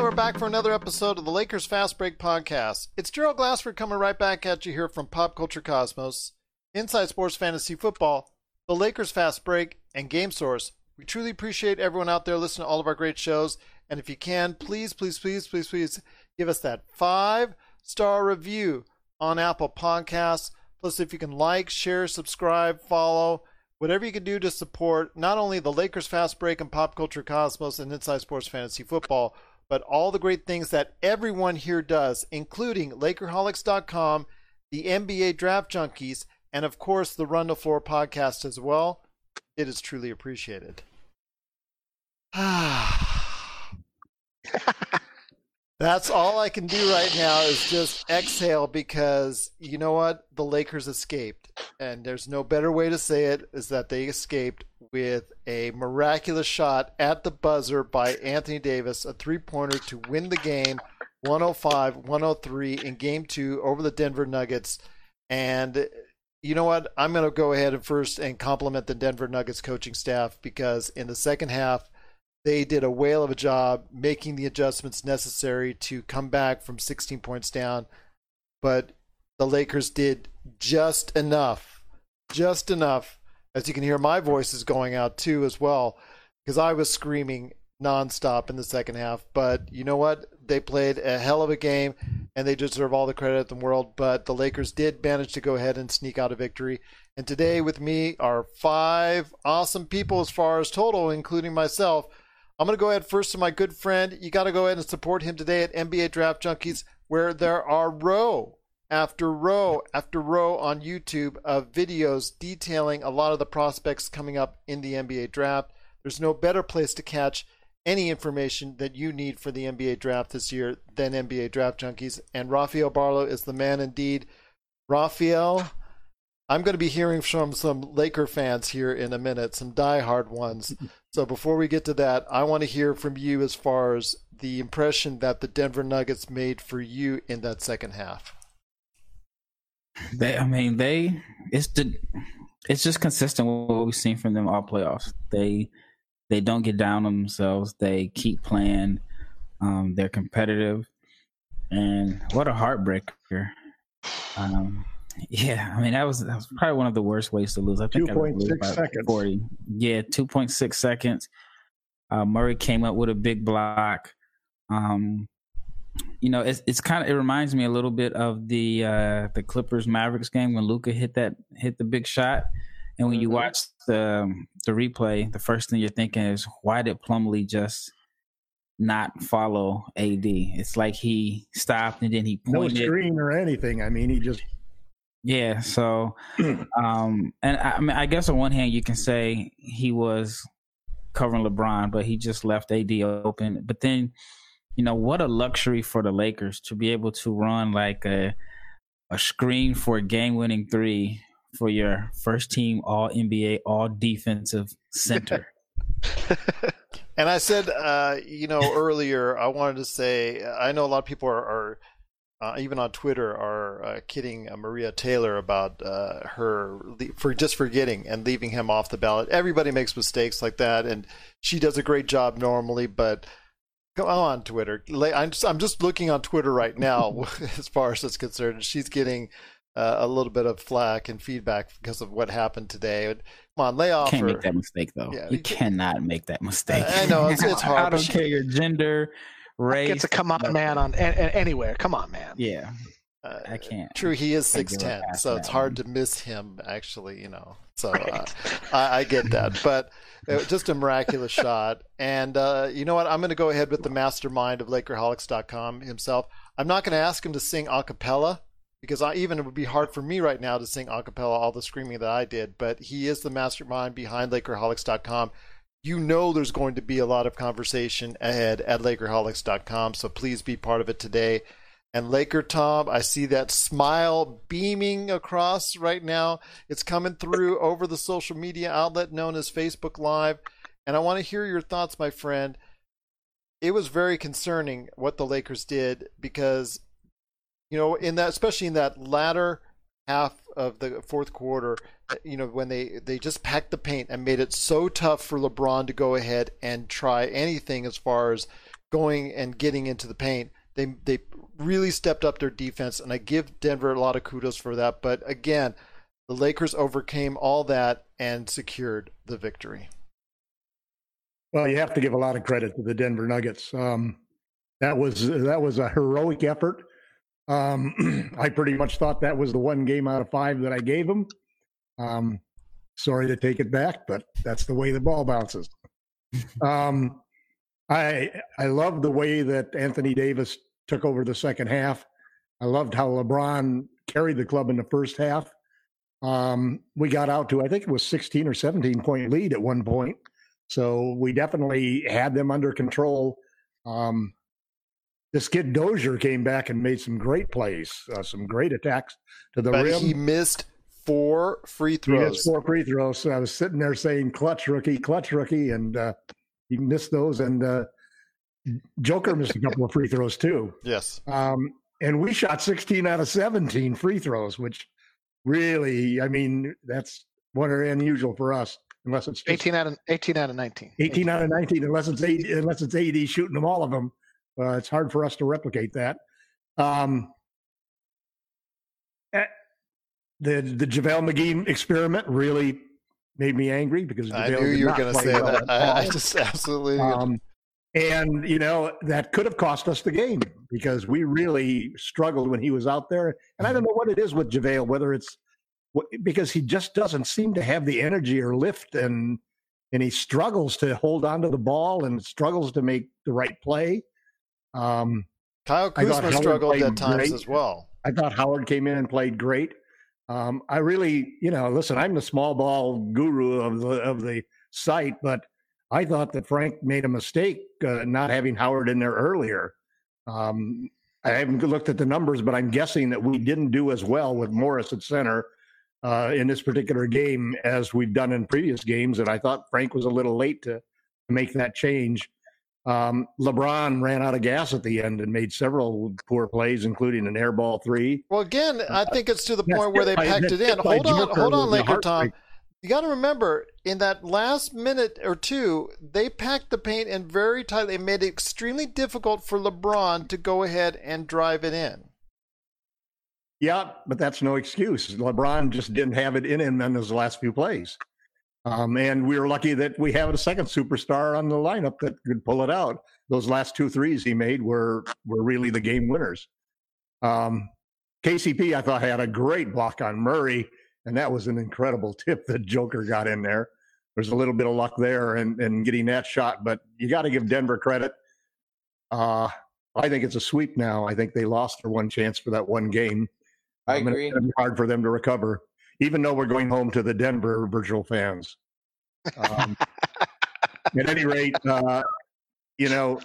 we're back for another episode of the Lakers Fast Break Podcast. It's Gerald Glassford coming right back at you here from Pop Culture Cosmos, Inside Sports Fantasy Football, the Lakers Fast Break, and Game Source. We truly appreciate everyone out there listening to all of our great shows. And if you can, please give us that 5-star review on Apple Podcasts. Plus, if you can like, share, subscribe, follow, whatever you can do to support not only the Lakers Fast Break and Pop Culture Cosmos and Inside Sports Fantasy Football, but all the great things that everyone here does, including Lakerholics.com, the NBA Draft Junkies, and of course the Run the Floor podcast as well. It is truly appreciated. That's all I can do right now is just exhale because you know what? The Lakers escaped. And there's no better way to say it is that they escaped with a miraculous shot at the buzzer by Anthony Davis, a three-pointer to win the game 105-103 in Game 2 over the Denver Nuggets. And you know what? I'm going to go ahead and first and compliment the Denver Nuggets coaching staff because in the second half, they did a whale of a job making the adjustments necessary to come back from 16 points down. But the Lakers did just enough, as you can hear my voice is going out too as well, because I was screaming nonstop in the second half. But you know what? They played a hell of a game, and they deserve all the credit in the world. But the Lakers did manage to go ahead and sneak out a victory. And today with me are 5 awesome people as far as total, including myself. I'm going to go ahead first to my good friend. You got to go ahead and support him today at NBA Draft Junkies, where there are row after row after row on YouTube of videos detailing a lot of the prospects coming up in the NBA Draft. There's no better place to catch any information that you need for the NBA Draft this year than NBA Draft Junkies. And Rafael Barlow is the man indeed. Rafael, I'm going to be hearing from some Laker fans here in a minute, some diehard ones. So before we get to that, I want to hear from you as far as the impression that the Denver Nuggets made for you in that second half. It's just consistent with what we've seen from them all playoffs. They don't get down on themselves. They keep playing. They're competitive, and what a heartbreaker. That was probably one of the worst ways to lose. I think 2.6 seconds. 40. Yeah, 2.6 seconds. Murray came up with a big block. It's kind of, it reminds me a little bit of the Clippers Mavericks game when Luka hit the big shot. And when you watch the replay, the first thing you're thinking is, why did Plumlee just not follow AD? It's like he stopped and then he pointed. No screen or anything. I mean, he just. Yeah. So, and I guess on one hand you can say he was covering LeBron, but he just left AD open. But then, what a luxury for the Lakers to be able to run like a screen for a game-winning 3 for your first team All-NBA, all-defensive center. And I said, earlier, I wanted to say, I know a lot of people are even on Twitter, are kidding Maria Taylor about her for just forgetting and leaving him off the ballot. Everybody makes mistakes like that, and she does a great job normally, but go on Twitter. I'm just looking on Twitter right now as far as it's concerned. She's getting a little bit of flack and feedback because of what happened today. Come on, lay off her. You can't make that mistake, though. Yeah, you cannot make that mistake. I know, it's hard. I don't care your gender, race. It's a come on, man, on anywhere. Come on, man. Yeah. I can't. True, he is 6'10", so it's hard to miss him, actually, So I get that. But just a miraculous shot. And you know what? I'm going to go ahead with the mastermind of Lakerholics.com himself. I'm not going to ask him to sing a cappella because it would be hard for me right now to sing a cappella all the screaming that I did. But he is the mastermind behind Lakerholics.com. There's going to be a lot of conversation ahead at Lakerholics.com, so please be part of it today. And Laker Tom, I see that smile beaming across right now. It's coming through over the social media outlet known as Facebook Live. And I want to hear your thoughts, my friend. It was very concerning what the Lakers did because, especially in that latter half of the fourth quarter, when they just packed the paint and made it so tough for LeBron to go ahead and try anything as far as going and getting into the paint. They really stepped up their defense, and I give Denver a lot of kudos for that. But again, the Lakers overcame all that and secured the victory. Well, you have to give a lot of credit to the Denver Nuggets. That was a heroic effort. I pretty much thought that was the 1 game out of 5 that I gave them. Sorry to take it back, but that's the way the ball bounces. I love the way that Anthony Davis took over the second half. I loved how LeBron carried the club in the first half. We got out to, I think it was 16 or 17 point lead at one point. So we definitely had them under control. This kid Dozier came back and made some great plays, some great attacks to the rim. He missed 4 free throws. He missed 4 free throws. So I was sitting there saying, clutch rookie, and he missed those. And Joker missed a couple of free throws too. Yes. And we shot 16 out of 17 free throws, which really, I mean, that's what are unusual for us, unless it's 18 out of 19. 18 out of 19, unless it's AD shooting them, all of them. It's hard for us to replicate that. The JaVale McGee experiment really made me angry because I knew you were going to say that. I just absolutely. And, you know, that could have cost us the game because we really struggled when he was out there. And I don't know what it is with JaVale, whether it's because he just doesn't seem to have the energy or lift, and he struggles to hold on to the ball and struggles to make the right play. Kyle Kuzma struggled at times as well. I thought Howard came in and played great. I really, you know, listen, I'm the small ball guru of the site, but I thought that Frank made a mistake not having Howard in there earlier. I haven't looked at the numbers, but I'm guessing that we didn't do as well with Morris at center in this particular game as we've done in previous games. And I thought Frank was a little late to make that change. LeBron ran out of gas at the end and made several poor plays, including an air ball 3. Well, again, I think it's to the point where they packed it in. Hold on, Laker Tom. You got to remember, in that last minute or two, they packed the paint in very tightly. They made it extremely difficult for LeBron to go ahead and drive it in. Yeah, but that's no excuse. LeBron just didn't have it in him in those last few plays. And we were lucky that we have a second superstar on the lineup that could pull it out. Those last 2 threes he made were really the game winners. KCP, I thought, had a great block on Murray, and that was an incredible tip that Joker got in there. There's a little bit of luck there and getting that shot, but you got to give Denver credit. I think it's a sweep now. I think they lost their one chance for that one game. I agree. It's hard for them to recover, even though we're going home to the Denver virtual fans. At any rate, you know,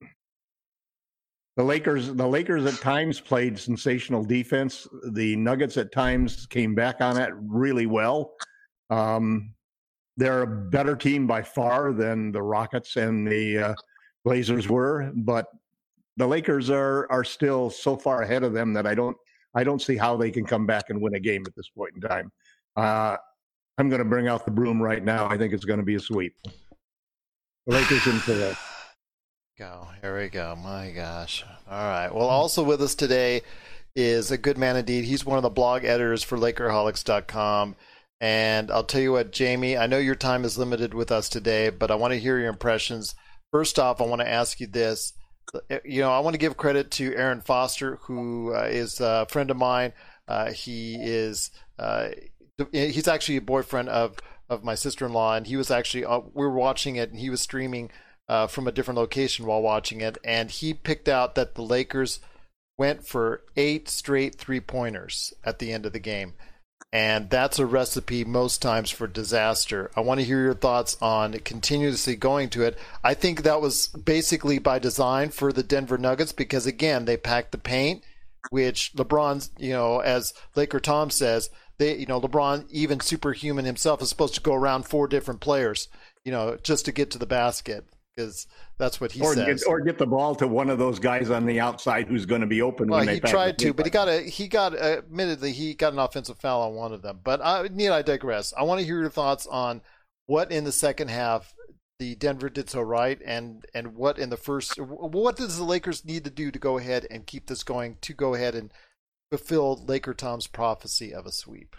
the Lakers at times played sensational defense. The Nuggets at times came back on it really well. They're a better team by far than the Rockets and the Blazers were, but the Lakers are still so far ahead of them that I don't see how they can come back and win a game at this point in time. I'm going to bring out the broom right now. I think it's going to be a sweep. The Lakers in today. Here we go. My gosh. All right. Well, also with us today is a good man indeed. He's one of the blog editors for Lakerholics.com. And I'll tell you what, Jamie, I know your time is limited with us today, but I want to hear your impressions. First off, I want to ask you this. You know, I want to give credit to Aaron Foster, who is a friend of mine. He's actually a boyfriend of my sister-in-law, and he was actually we were watching it, and he was streaming from a different location while watching it, and he picked out that the Lakers went for 8 straight three-pointers at the end of the game, and that's a recipe most times for disaster. I want to hear your thoughts on continuously going to it. I think that was basically by design for the Denver Nuggets because, again, they packed the paint, which LeBron's, you know, as Laker Tom says, LeBron, even superhuman himself, is supposed to go around 4 different players, you know, just to get to the basket, because that's what he says. Or get the ball to one of those guys on the outside who's going to be open. Well, he tried to, but admittedly, he got an offensive foul on one of them. But I digress. I want to hear your thoughts on what in the second half the Denver did so right, and what does the Lakers need to do to go ahead and keep this going, to go ahead and fulfill Laker Tom's prophecy of a sweep?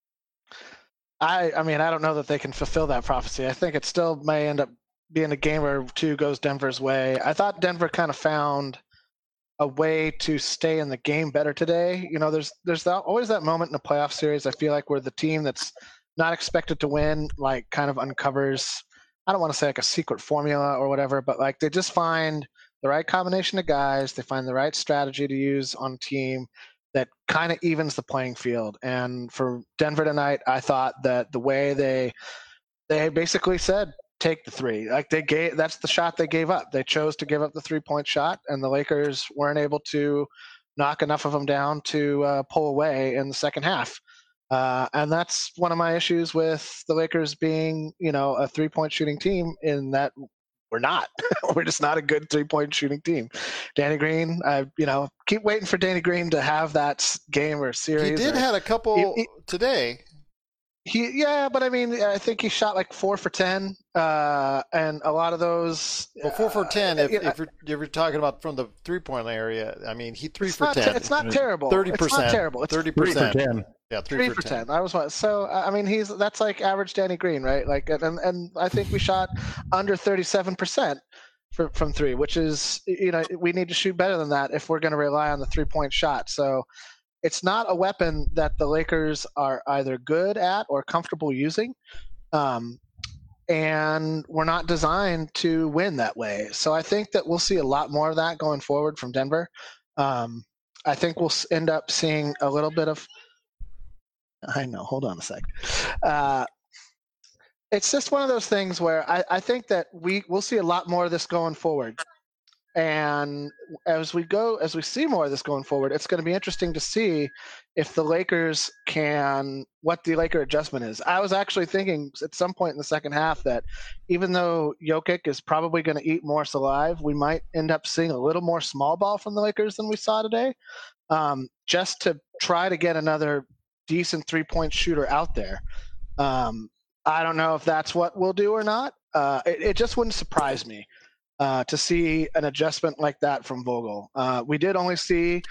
I mean, I don't know that they can fulfill that prophecy. I think it still may end up being a game or two goes Denver's way. I thought Denver kind of found a way to stay in the game better today. You know, there's always that moment in a playoff series, I feel like, where the team that's not expected to win, like, kind of uncovers, I don't want to say like a secret formula or whatever, but like they just find the right combination of guys, they find the right strategy to use on team that kind of evens the playing field. And for Denver tonight, I thought that the way they basically said, take the three. Like that's the shot they gave up. They chose to give up the 3-point shot, and the Lakers weren't able to knock enough of them down to pull away in the second half. And that's one of my issues with the Lakers being, you know, a 3-point shooting team, in that we're not. We're just not a good 3-point shooting team. Danny Green, keep waiting for Danny Green to have that game or series. He did had a couple today. But I mean, I think he shot like 4 for 10, and a lot of those. Well, 4 for 10. If you're talking about from the 3-point area, I mean, he 3 for 10. It's not terrible. 30%. It's not terrible. It's 30%. 3 for 10. Yeah, 3 for 10. I was one. So I mean, that's like average Danny Green, right? Like, and I think we shot under 37% from three, which is, you know, we need to shoot better than that if we're going to rely on the 3-point shot. So it's not a weapon that the Lakers are either good at or comfortable using. And we're not designed to win that way. So I think that we'll see a lot more of that going forward from Denver. I think we'll end up seeing a little bit of. I know. Hold on a sec. It's just one of those things where I think that we'll see a lot more of this going forward. And as we see more of this going forward, it's going to be interesting to see if the Lakers what the Laker adjustment is. I was actually thinking at some point in the second half that even though Jokic is probably going to eat Morris alive, we might end up seeing a little more small ball from the Lakers than we saw today, just to try to get another decent 3-point shooter out there. I don't know if that's what we'll do or not. It just wouldn't surprise me to see an adjustment like that from Vogel. We did only see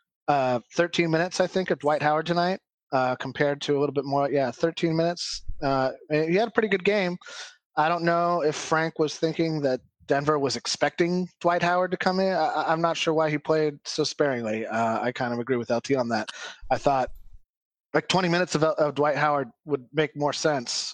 13 minutes, I think, of Dwight Howard tonight, compared to a little bit more. Yeah, 13 minutes. He had a pretty good game. I don't know if Frank was thinking that Denver was expecting Dwight Howard to come in. I'm not sure why he played so sparingly. I kind of agree with LT on that. I thought like 20 minutes of Dwight Howard would make more sense.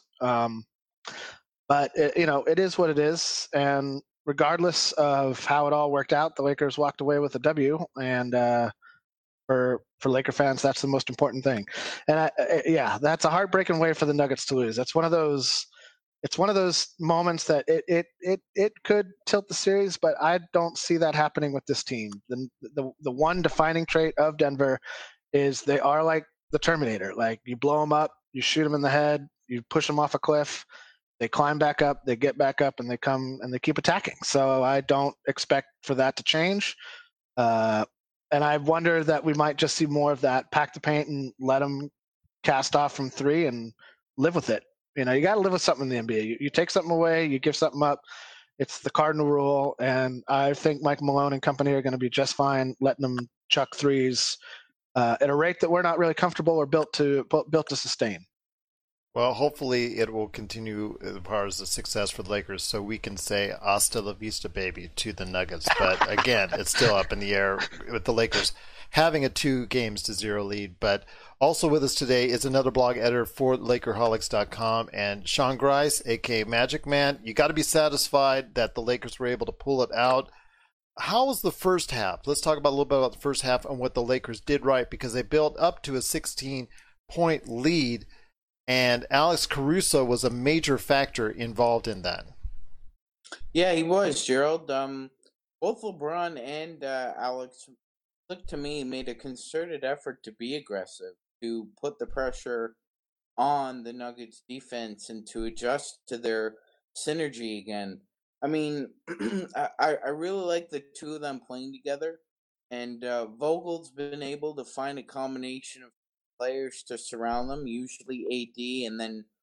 But it is what it is, and regardless of how it all worked out, the Lakers walked away with a W, and for Laker fans, that's the most important thing. And that's a heartbreaking way for the Nuggets to lose. That's one of those. It's one of those moments that it could tilt the series, but I don't see that happening with this team. The one defining trait of Denver is they are like the Terminator. Like, you blow them up, you shoot them in the head, you push them off a cliff, they climb back up, they get back up, and they come and they keep attacking. So I don't expect for that to change. And I wonder that we might just see more of that. Pack the paint and let them cast off from three and live with it. You know, you got to live with something in the NBA. You take something away, you give something up. It's the cardinal rule. And I think Mike Malone and company are going to be just fine letting them chuck threes at a rate that we're not really comfortable or built to sustain. Well, hopefully it will continue as far as the success for the Lakers, so we can say "Hasta la vista, baby" to the Nuggets. But again, it's still up in the air with the Lakers having a 2-0 lead. But also with us today is another blog editor for Lakerholics.com, and Sean Grice, aka Magic Man. You got to be satisfied that the Lakers were able to pull it out. How was the first half? Let's talk about a little bit about the first half and what the Lakers did right, because they built up to a 16-point lead. And Alex Caruso was a major factor involved in that. Yeah, he was, Gerald. Both LeBron and Alex, looked to me, made a concerted effort to be aggressive, to put the pressure on the Nuggets defense and to adjust to their synergy again. I mean, I really like the two of them playing together. And Vogel's been able to find a combination of players to surround them, usually AD and then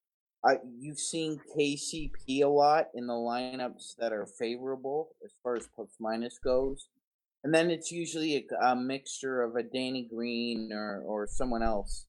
you've seen KCP a lot in the lineups that are favorable as far as plus minus goes, and then it's usually a mixture of a Danny Green or someone else.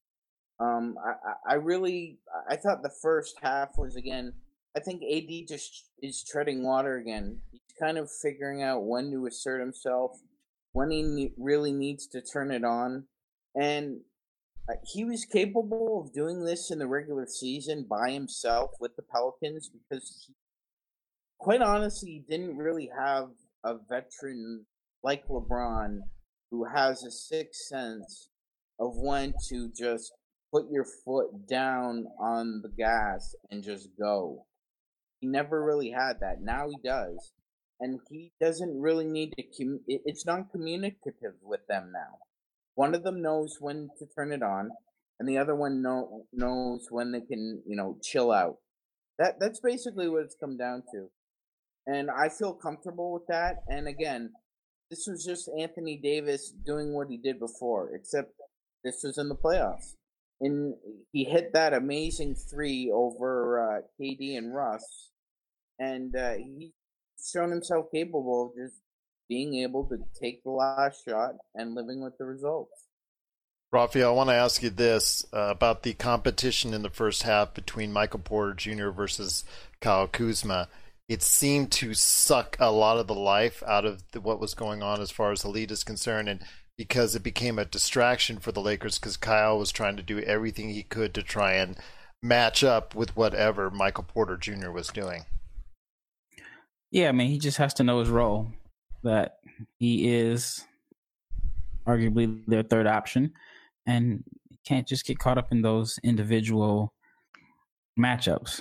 I thought the first half was, again, I think AD just is treading water again. He's kind of figuring out when to assert himself, when he really needs to turn it on, and he was capable of doing this in the regular season by himself with the Pelicans because, quite honestly, he didn't really have a veteran like LeBron who has a sixth sense of when to just put your foot down on the gas and just go. He never really had that. Now he does. And he doesn't really need to it's non-communicative with them now. One of them knows when to turn it on, and the other one knows when they can, chill out. That's basically what it's come down to. And I feel comfortable with that. And again, this was just Anthony Davis doing what he did before, except this was in the playoffs. And he hit that amazing three over KD and Russ, and he's shown himself capable of just being able to take the last shot and living with the results. Rafael, I want to ask you this about the competition in the first half between Michael Porter Jr. versus Kyle Kuzma. It seemed to suck a lot of the life out of what was going on as far as the lead is concerned, and because it became a distraction for the Lakers because Kyle was trying to do everything he could to try and match up with whatever Michael Porter Jr. was doing. Yeah, I mean, he just has to know his role, that he is arguably their third option, and can't just get caught up in those individual matchups.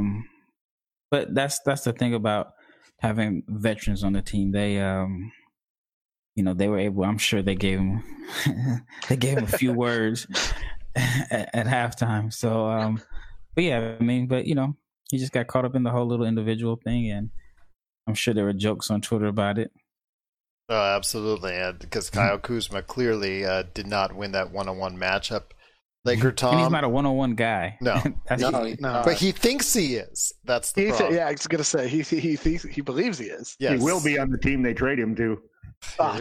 But that's the thing about having veterans on the team. They they were able. I'm sure they gave him a few words at halftime. So, but yeah, I mean, he just got caught up in the whole little individual thing, and I'm sure there were jokes on Twitter about it. Oh, absolutely, because Kyle Kuzma clearly did not win that one-on-one matchup. Laker Tom, and he's not a one-on-one guy. No, no. But he thinks he is. That's the problem. I was gonna say he believes he is. Yes. He will be on the team they trade him to. Oh,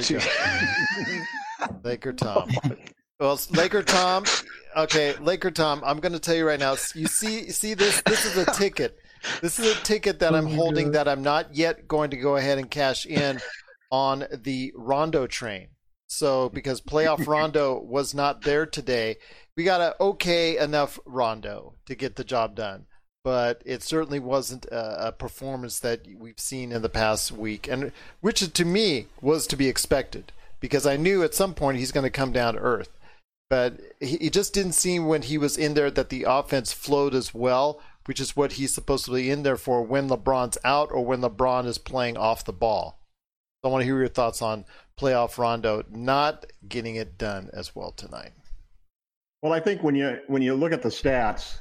Laker Tom. Well, Laker Tom. Okay, Laker Tom. I'm going to tell you right now. You see this. This is a ticket. This is a ticket that I'm holding that I'm not yet going to go ahead and cash in on the Rondo train. So because playoff Rondo was not there today, we got an okay enough Rondo to get the job done. But it certainly wasn't a performance that we've seen in the past week, and which to me was to be expected because I knew at some point he's going to come down to earth. But he just didn't seem when he was in there that the offense flowed as well, which is what he's supposed to be in there for when LeBron's out or when LeBron is playing off the ball. So I want to hear your thoughts on playoff Rondo not getting it done as well tonight. Well, I think when you look at the stats,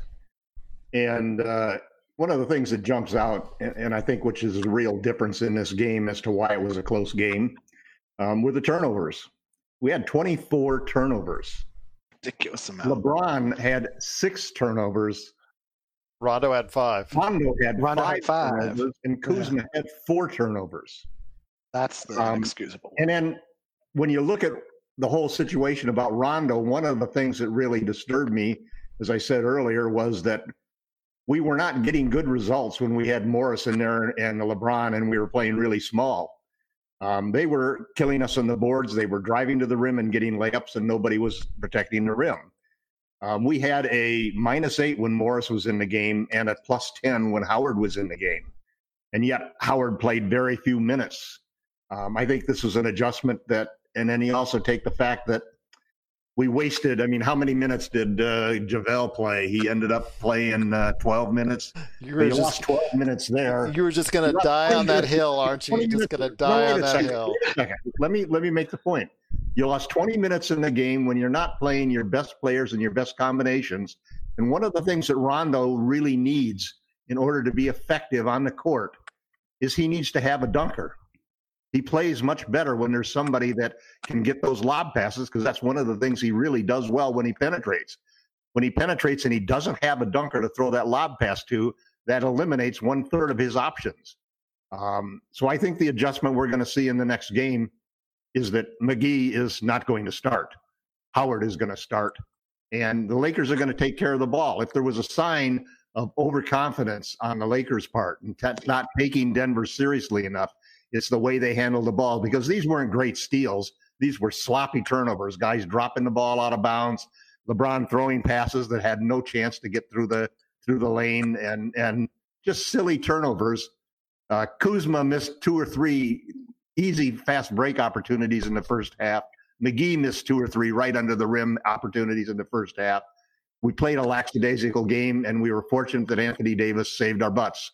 and one of the things that jumps out, and I think which is a real difference in this game as to why it was a close game, were the turnovers. We had 24 turnovers. Ridiculous amount. LeBron had 6 turnovers. Rondo had 5. Rondo had 5 turnovers, and Kuzma had 4 turnovers. That's the inexcusable. And then when you look at the whole situation about Rondo, one of the things that really disturbed me, as I said earlier, was that we were not getting good results when we had Morris in there and LeBron, and we were playing really small. They were killing us on the boards. They were driving to the rim and getting layups, and nobody was protecting the rim. We had a -8 when Morris was in the game and a +10 when Howard was in the game. And yet Howard played very few minutes. I think this was an adjustment and then you also take the fact that we wasted, how many minutes did JaVale play? He ended up playing 12 minutes. He lost 12 minutes there. You were just going to die on that hill, aren't you? You're just going to die on that hill. Let me make the point. You lost 20 minutes in the game when you're not playing your best players and your best combinations. And one of the things that Rondo really needs in order to be effective on the court is he needs to have a dunker. He plays much better when there's somebody that can get those lob passes because that's one of the things he really does well when he penetrates. when he penetrates and he doesn't have a dunker to throw that lob pass to, that eliminates 1/3 of his options. So I think the adjustment we're going to see in the next game is that McGee is not going to start. Howard is going to start. And the Lakers are going to take care of the ball. If there was a sign of overconfidence on the Lakers' part and not taking Denver seriously enough, it's the way they handled the ball, because these weren't great steals. These were sloppy turnovers, guys dropping the ball out of bounds, LeBron throwing passes that had no chance to get through the lane, and just silly turnovers. Kuzma missed 2 or 3 easy fast break opportunities in the first half. McGee missed 2 or 3 right under the rim opportunities in the first half. We played a lackadaisical game, and we were fortunate that Anthony Davis saved our butts.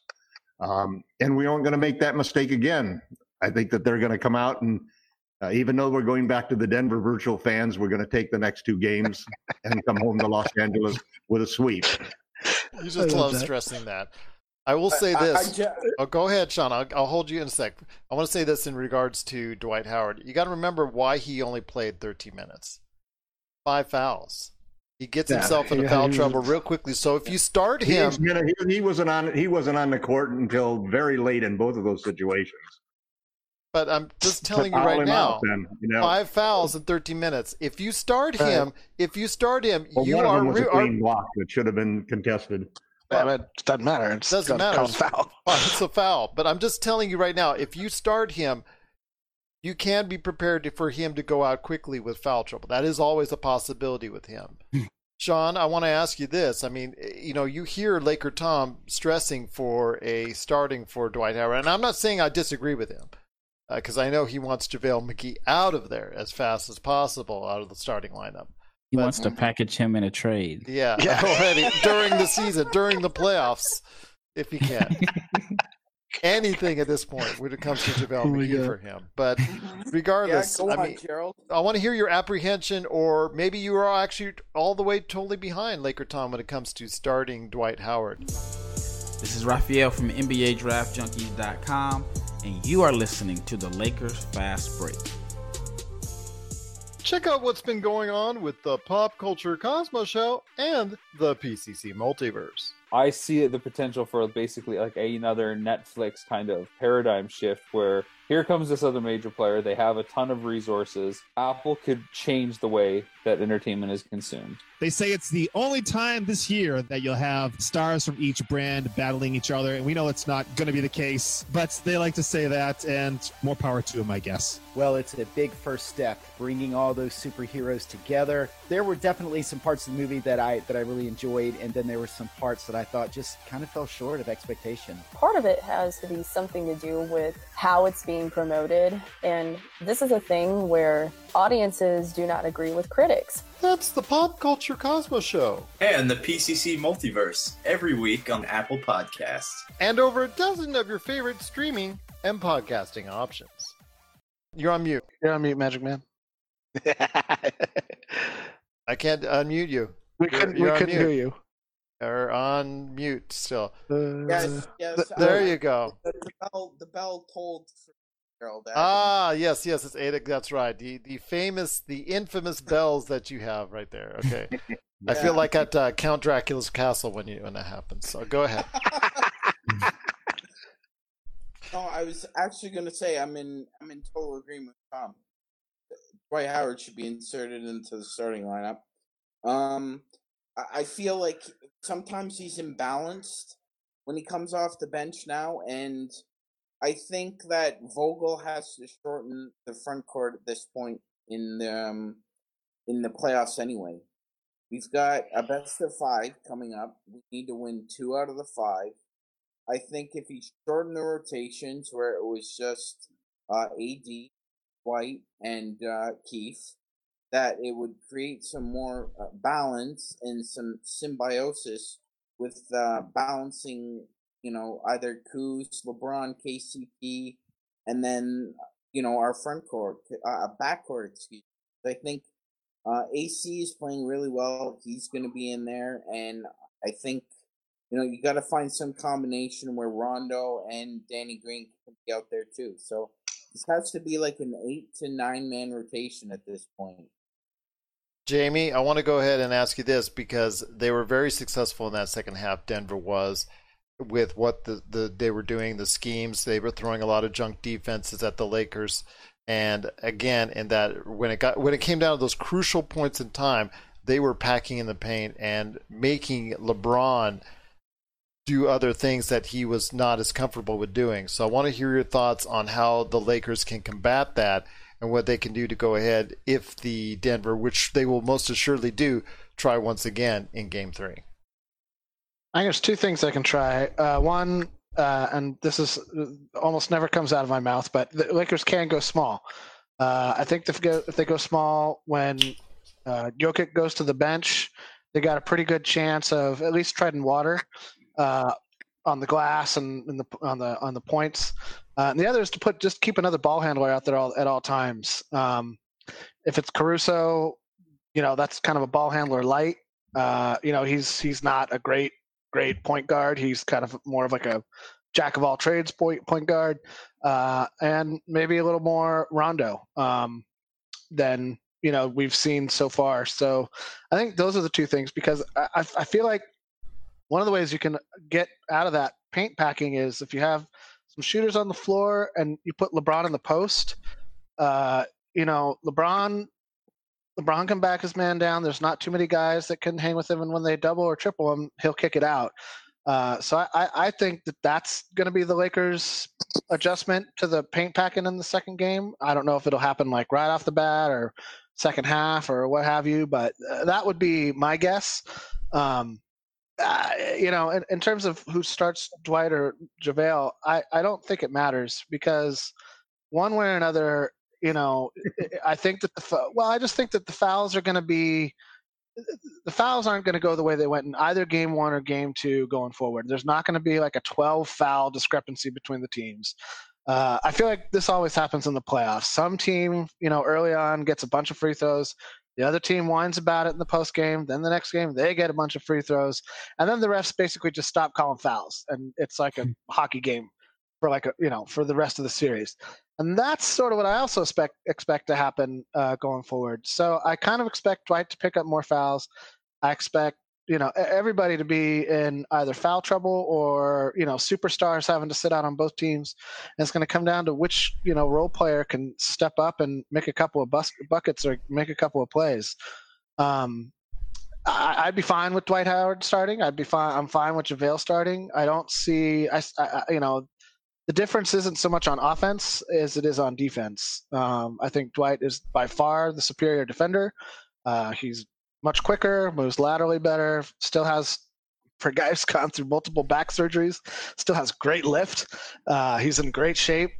And we aren't going to make that mistake again. I think that they're going to come out and, even though we're going back to the Denver virtual fans, we're going to take the next 2 games and come home to Los Angeles with a sweep. You just love stressing that. I will say this. Go ahead, Sean. I'll hold you in a sec. I want to say this in regards to Dwight Howard. You got to remember why he only played 13 minutes. 5 fouls. He gets himself into foul trouble real quickly. So if you start him, he wasn't on the court until very late in both of those situations. But I'm just telling you right now, 5 fouls in 13 minutes. If you start him, well, you one of are them was a clean block that should have been contested. It doesn't matter. It doesn't matter. It's foul. It's a foul. But I'm just telling you right now, if you start him, you can be prepared for him to go out quickly with foul trouble. That is always a possibility with him. Sean, I want to ask you this. I mean, you hear Laker Tom stressing for a starting for Dwight Howard, and I'm not saying I disagree with him, because I know he wants JaVale McGee out of there as fast as possible, out of the starting lineup. He wants to package him in a trade. Yeah. Already during the season, during the playoffs, if he can. Anything at this point when it comes to JaVale McGee for him. But regardless, Gerald. I want to hear your apprehension, or maybe you are actually all the way totally behind Laker Tom when it comes to starting Dwight Howard. This is Raphael from NBADraftJunkies.com, and you are listening to the Lakers Fast Break. Check out what's been going on with the Pop Culture Cosmos Show and the PCC Multiverse. I see the potential for basically like another Netflix kind of paradigm shift where here comes this other major player. They have a ton of resources. Apple could change the way that entertainment is consumed. They say it's the only time this year that you'll have stars from each brand battling each other, and we know it's not going to be the case, but they like to say that, and more power to them, I guess. Well, it's a big first step, bringing all those superheroes together. There were definitely some parts of the movie that I really enjoyed, and then there were some parts that I thought just kind of fell short of expectation. Part of it has to be something to do with how it's being promoted, and this is a thing where audiences do not agree with critics. That's the Pop Culture Cosmos Show. And the PCC Multiverse, every week on Apple Podcasts. And over a dozen of your favorite streaming and podcasting options. You're on mute. You're on mute, Magic Man. I can't unmute you. We couldn't hear you. You're on mute still. Yes. There you go. The bell tolled for Gerald. Yes, it's 8. That's right. The infamous bells that you have right there. Okay. Yeah. I feel like at Count Dracula's castle when that happens. So go ahead. No, I was actually going to say I'm in total agreement with Tom. Dwight Howard should be inserted into the starting lineup. I feel like sometimes he's imbalanced when he comes off the bench now, and I think that Vogel has to shorten the front court at this point in the playoffs anyway. We've got a best of 5 coming up. We need to win 2 out of the 5. I think if he shortened the rotations where it was just AD, White, and Keith, that it would create some more balance and some symbiosis with balancing, either Kuz, LeBron, KCP, and then, our front court, backcourt, excuse me. I think AC is playing really well. He's going to be in there, and I think, you got to find some combination where Rondo and Danny Green can be out there too. So this has to be like an 8 to 9 man rotation at this point. Jamie, I want to go ahead and ask you this because they were very successful in that second half. Denver was with what they were doing, the schemes. They were throwing a lot of junk defenses at the Lakers, and again, in that when it came down to those crucial points in time, they were packing in the paint and making LeBron do other things that he was not as comfortable with doing. So I want to hear your thoughts on how the Lakers can combat that and what they can do to go ahead if the Denver, which they will most assuredly do, try once again in Game 3. I think there's two things I can try. One, and this is almost never comes out of my mouth, but the Lakers can go small. I think if they go small when Jokic goes to the bench, they got a pretty good chance of at least treading water on the glass and on the points. And the other is to keep another ball handler out there at all times. If it's Caruso, that's kind of a ball handler light. He's not a great point guard. He's kind of more of like a jack of all trades point guard, and maybe a little more Rondo than we've seen so far. So I think those are the two things, because I feel like one of the ways you can get out of that paint packing is if you have some shooters on the floor and you put LeBron in the post. LeBron can back his man down. There's not too many guys that can hang with him, and when they double or triple him, he'll kick it out. So I think that's going to be the Lakers' adjustment to the paint packing in the second game. I don't know if it'll happen like right off the bat or second half or what have you, but that would be my guess. In terms of who starts Dwight or JaVale, I don't think it matters, because one way or another, I think that I just think that the fouls aren't going to go the way they went in either game 1 or game 2 going forward. There's not going to be like a 12 foul discrepancy between the teams. I feel like this always happens in the playoffs. Some team, early on gets a bunch of free throws. The other team whines about it in the post game. Then the next game, they get a bunch of free throws. And then the refs basically just stop calling fouls. And it's like a hockey game for for the rest of the series. And that's sort of what I also expect to happen going forward. So I kind of expect Dwight to pick up more fouls. I expect, everybody to be in either foul trouble or, superstars having to sit out on both teams. And it's going to come down to which, role player can step up and make a couple of buckets or make a couple of plays. I'd be fine with Dwight Howard starting. I'm fine with JaVale starting. I don't see, the difference isn't so much on offense as it is on defense. I think Dwight is by far the superior defender. He's much quicker, moves laterally better, still has, for guys gone through multiple back surgeries, still has great lift. He's in great shape.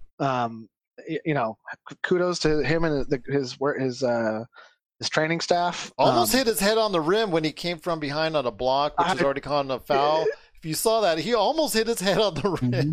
Kudos to him and his training staff. Almost hit his head on the rim when he came from behind on a block, which was already caught on a foul. If you saw that, he almost hit his head on the rim.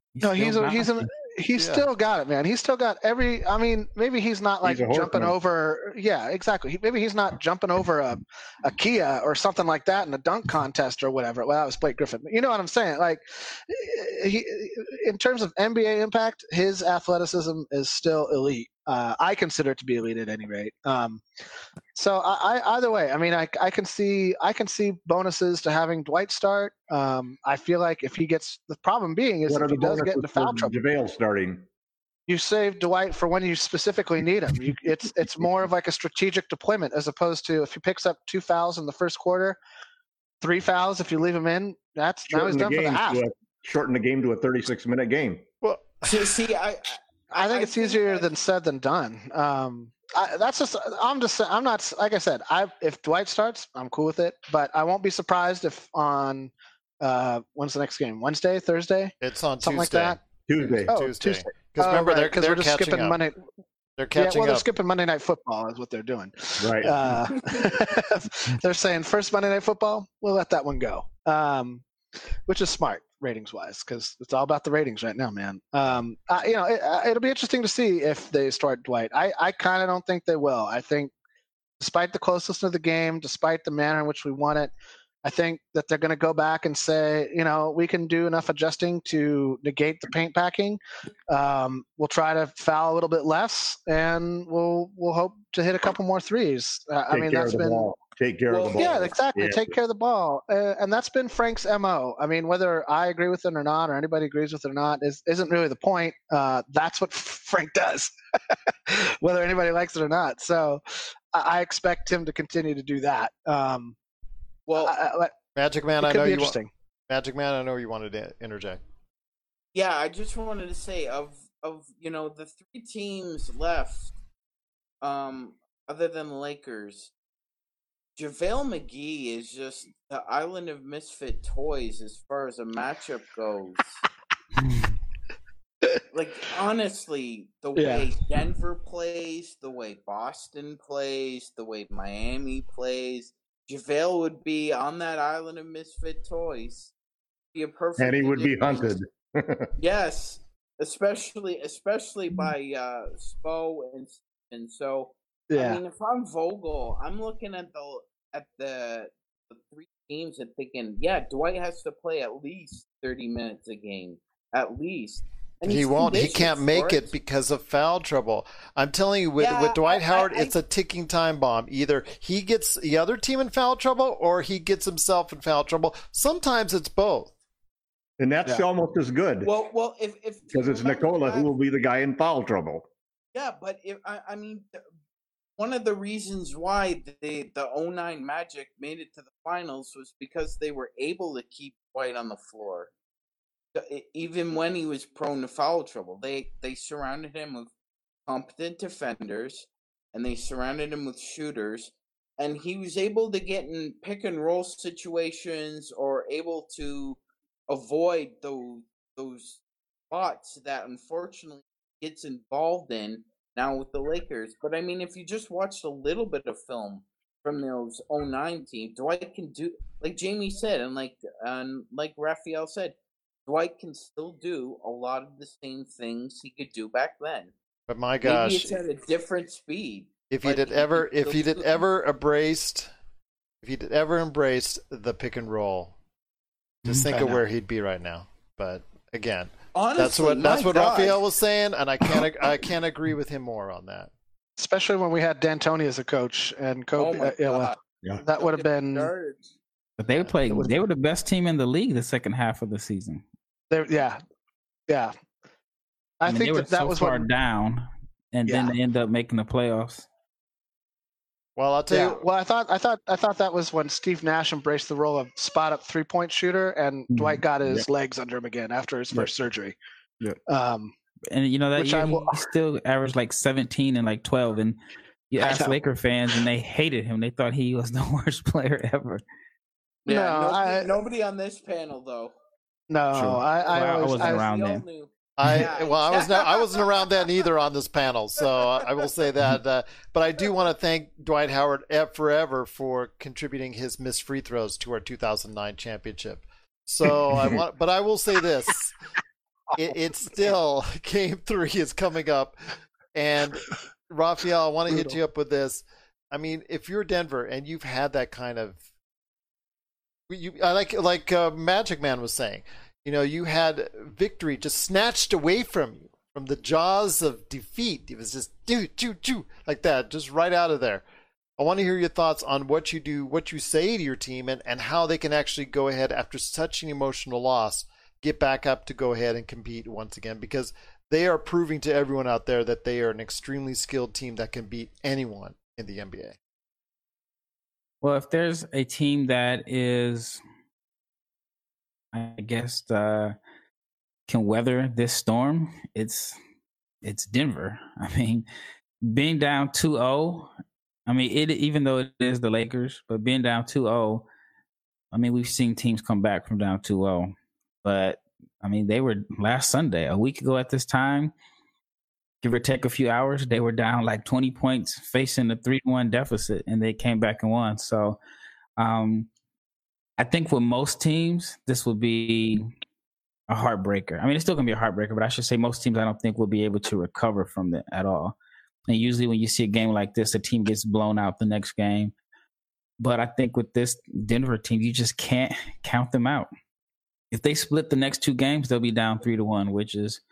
He's still got it, man. He's still got maybe he's not like jumping over. Yeah, exactly. Maybe he's not jumping over a Kia or something like that in a dunk contest or whatever. Well, that was Blake Griffin. You know what I'm saying? Like, in terms of NBA impact, his athleticism is still elite. I consider it to be elite at any rate. So either way, I can see bonuses to having Dwight start. I feel like if he gets, the problem being is if he does get into foul trouble, JaVale starting, you save Dwight for when you specifically need him. It's more of like a strategic deployment as opposed to if he picks up 2 fouls in the first quarter, 3 fouls if you leave him in. Now he's done for the half. Shorten the game to a 36-minute game. Well, see, I think it's easier than said than done. I'm not, like I said, if Dwight starts, I'm cool with it, but I won't be surprised if on, when's the next game? Wednesday, Thursday? It's on something Tuesday. Like that. Tuesday. Oh, Tuesday. Because remember, they're we're just catching skipping up. Monday. They're catching up. They're skipping Monday Night Football is what they're doing. Right. They're saying first Monday Night Football, we'll let that one go, which is smart ratings-wise, because it's all about the ratings right now, man. It'll be interesting to see if they start Dwight. I kind of don't think they will. I think despite the closeness of the game, despite the manner in which we won it, I think that they're going to go back and say, we can do enough adjusting to negate the paint packing. We'll try to foul a little bit less, and we'll hope to hit a couple more threes. That's been take care of the ball. Yeah, exactly. Yeah. Take care of the ball, and that's been Frank's MO. I mean, whether I agree with it or not, or anybody agrees with it or not, isn't really the point. That's what Frank does, whether anybody likes it or not. So I expect him to continue to do that. Magic Man, I know you. Magic Man, I know you wanted to interject. Yeah, I just wanted to say of the 3 teams left, other than the Lakers, JaVale McGee is just the island of misfit toys as far as a matchup goes. Like, honestly, the way Denver plays, the way Boston plays, the way Miami plays, JaVale would be on that island of misfit toys. Be a perfect, and he would be hunted. Yes, especially by Spo and so. Yeah. I mean, if I'm Vogel, I'm looking at the 3 teams and thinking, Dwight has to play at least 30 minutes a game, at least. And he won't. He can't make it because of foul trouble. I'm telling you, with Dwight Howard, it's a ticking time bomb. Either he gets the other team in foul trouble, or he gets himself in foul trouble. Sometimes it's both. And that's almost as good. Well, if because it's Nikola who will be the guy in foul trouble. Yeah, but one of the reasons why the 09 Magic made it to the finals was because they were able to keep Dwight on the floor. Even when he was prone to foul trouble, they surrounded him with competent defenders, and they surrounded him with shooters, and he was able to get in pick and roll situations or able to avoid those spots that unfortunately he gets involved in now with the Lakers. But I mean, if you just watched a little bit of film from those 09 team, Dwight can do, like Jamie said, and like Raphael said, Dwight can still do a lot of the same things he could do back then. But my gosh, maybe it's at a different speed. If he'd ever embraced the pick and roll, just think of where he'd be right now. But again, honestly, that's what Raphael was saying, and I can't agree with him more on that. Especially when we had D'Antoni as a coach and Kobe. That would have been. But they were the best team in the league the second half of the season. I think that was far down, and then they end up making the playoffs. Well, I'll tell you. Well, I thought that was when Steve Nash embraced the role of spot up 3-point shooter, and Dwight got his legs under him again after his first surgery. Yeah. And that year he still averaged like 17 and like 12, and you asked Laker fans, and they hated him. They thought he was the worst player ever. Yeah, nobody on this panel though. No, I wasn't around then. I wasn't around then either on this panel, so I will say that. But I do want to thank Dwight Howard forever for contributing his missed free throws to our 2009 championship. So I will say this: it's still Game 3 is coming up, and Raphael, I want to hit you up with this. I mean, if you're Denver and you've had that kind of like Magic Man was saying, you had victory just snatched away from you, from the jaws of defeat. It was just like that, just right out of there. I want to hear your thoughts on what you do, what you say to your team, and how they can actually go ahead after such an emotional loss, get back up to go ahead and compete once again, because they are proving to everyone out there that they are an extremely skilled team that can beat anyone in the NBA. Well, if there's a team that is, I guess, can weather this storm, it's Denver. I mean, being down 2-0, even though it is the Lakers, but being down 2-0, we've seen teams come back from down 2-0. But, they were last Sunday, a week ago at this time, give or take a few hours, they were down like 20 points facing a 3-1 deficit, and they came back and won. So I think for most teams, this will be a heartbreaker. It's still going to be a heartbreaker, but I should say most teams I don't think will be able to recover from it at all. And usually when you see a game like this, the team gets blown out the next game. But I think with this Denver team, you just can't count them out. If they split the next 2 games, they'll be down 3-1, which is,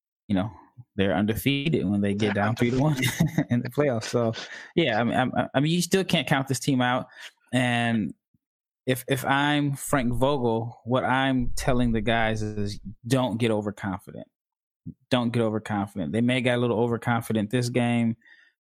they're undefeated when they get down 3-1 in the playoffs. So, yeah, I mean, you still can't count this team out. And if I'm Frank Vogel, what I'm telling the guys is don't get overconfident. Don't get overconfident. They may have got a little overconfident this game.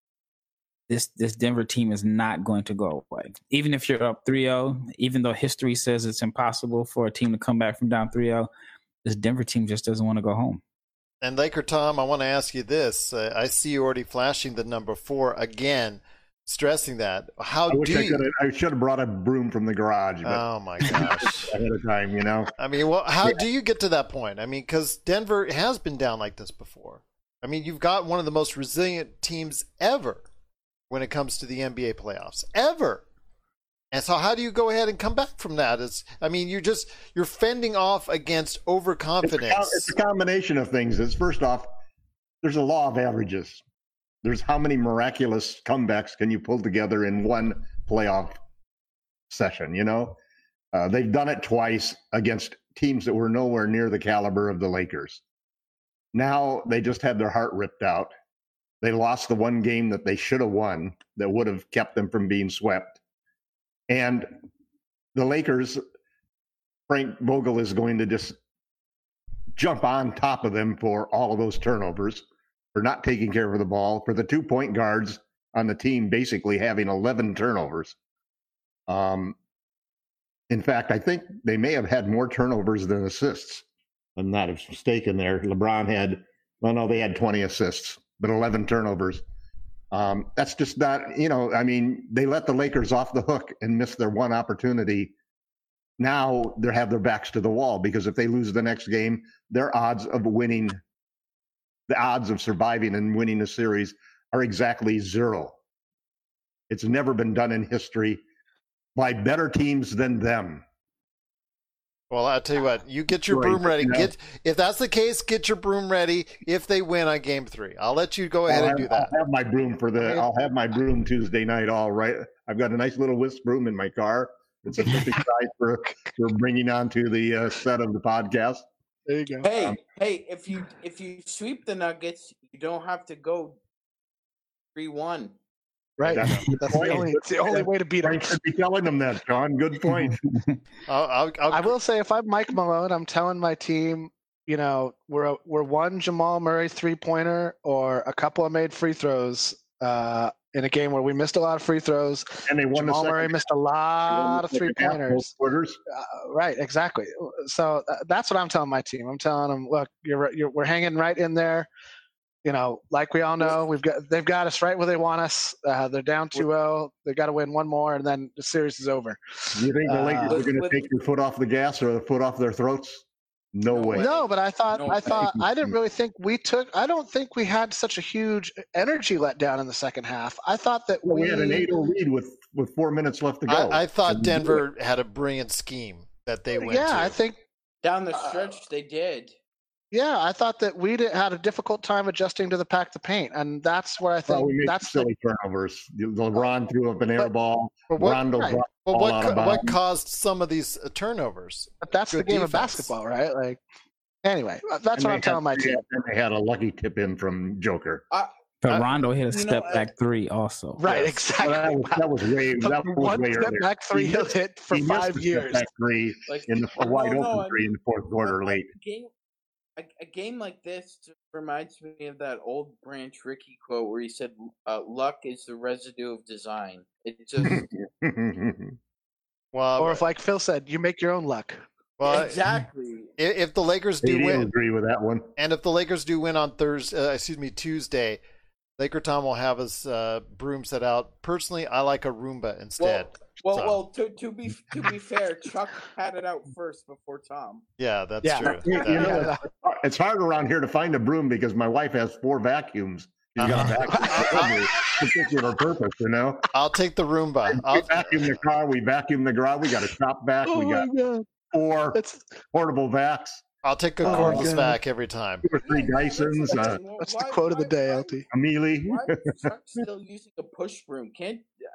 This Denver team is not going to go away. Even if you're up 3-0, even though history says it's impossible for a team to come back from down 3-0, this Denver team just doesn't want to go home. And Laker Tom, I want to ask you this. I see you already flashing the number 4 again, stressing that. I should have brought a broom from the garage. But oh, my gosh. Ahead of time, I mean, well, how do you get to that point? I mean, because Denver has been down like this before. I mean, you've got one of the most resilient teams ever when it comes to the NBA playoffs, ever. And so how do you go ahead and come back from that? You're fending off against overconfidence. It's a combination of things. First off, there's a law of averages. There's how many miraculous comebacks can you pull together in one playoff session, They've done it twice against teams that were nowhere near the caliber of the Lakers. Now they just had their heart ripped out. They lost the one game that they should have won that would have kept them from being swept. And the Lakers, Frank Vogel is going to just jump on top of them for all of those turnovers, for not taking care of the ball, for the 2 point guards on the team basically having 11 turnovers. In fact, I think they may have had more turnovers than assists. I'm not mistaken there. LeBron they had 20 assists, but 11 turnovers. That's just not, they let the Lakers off the hook and miss their one opportunity. Now they have their backs to the wall because if they lose the next game, their odds of surviving and winning the series are exactly 0. It's never been done in history by better teams than them. Well, I'll tell you what, you get your broom ready. If that's the case, get your broom ready if they win on game 3. I'll let you go ahead and do that. I'll have my broom Tuesday night, all right. I've got a nice little whisk broom in my car. It's a perfect size for bringing onto the set of the podcast. There you go. Hey, if you sweep the Nuggets, you don't have to go 3-1. Right. That's the only way to beat them. I should be telling them that, Sean. Good point. I will say, if I'm Mike Malone, I'm telling my team, we're one Jamal Murray 3-pointer or a couple of made free throws in a game where we missed a lot of free throws. And they won. Jamal Murray missed a lot of 3-pointers. Right, exactly. So that's what I'm telling my team. I'm telling them, look, we're hanging right in there. Like we all know, they've got us right where they want us. They're down 2-0. They've got to win one more, and then the series is over. You think the Lakers are going to take your foot off the gas or the foot off their throats? No way. No, but I didn't really think I don't think we had such a huge energy letdown in the second half. I thought that we had an 8-0 lead with 4 minutes left to go. I thought Denver had a brilliant scheme that they went to. Yeah, I think down the stretch they did. Yeah, I thought that we had a difficult time adjusting to the pack the paint, and that's where I think we made silly turnovers. LeBron threw up an air ball. Rondo dropped the ball out of bounds. What caused some of these turnovers? But that's the game of basketball, right? Like, anyway, that's what I'm telling my team. And they had a lucky tip in from Joker. But Rondo hit a step back 3 also. Right, exactly. Well, that was way step back 3 he'll hit for 5 years. Step back 3 in the wide open 3 in the fourth quarter late. A game like this just reminds me of that old Branch Rickey quote where he said, "Luck is the residue of design." It just or if, like Phil said, you make your own luck. Well, exactly. If the Lakers do win, agree with that one. And if the Lakers do win on Tuesday, Laker Tom will have his broom set out. Personally, I like a Roomba instead. Well, to be fair, Chuck had it out first before Tom. Yeah, that's true. It's hard around here to find a broom because my wife has 4 vacuums. She's got a vacuum for particular purpose, I'll take the Roomba. We vacuum the car. We vacuum the garage. We got a shop vac. We got 4 portable vacs. I'll take a cordless vac every time. 2 or 3 Dysons. That's the quote of the day, LT. Amelie. Why is Chuck still using a push broom?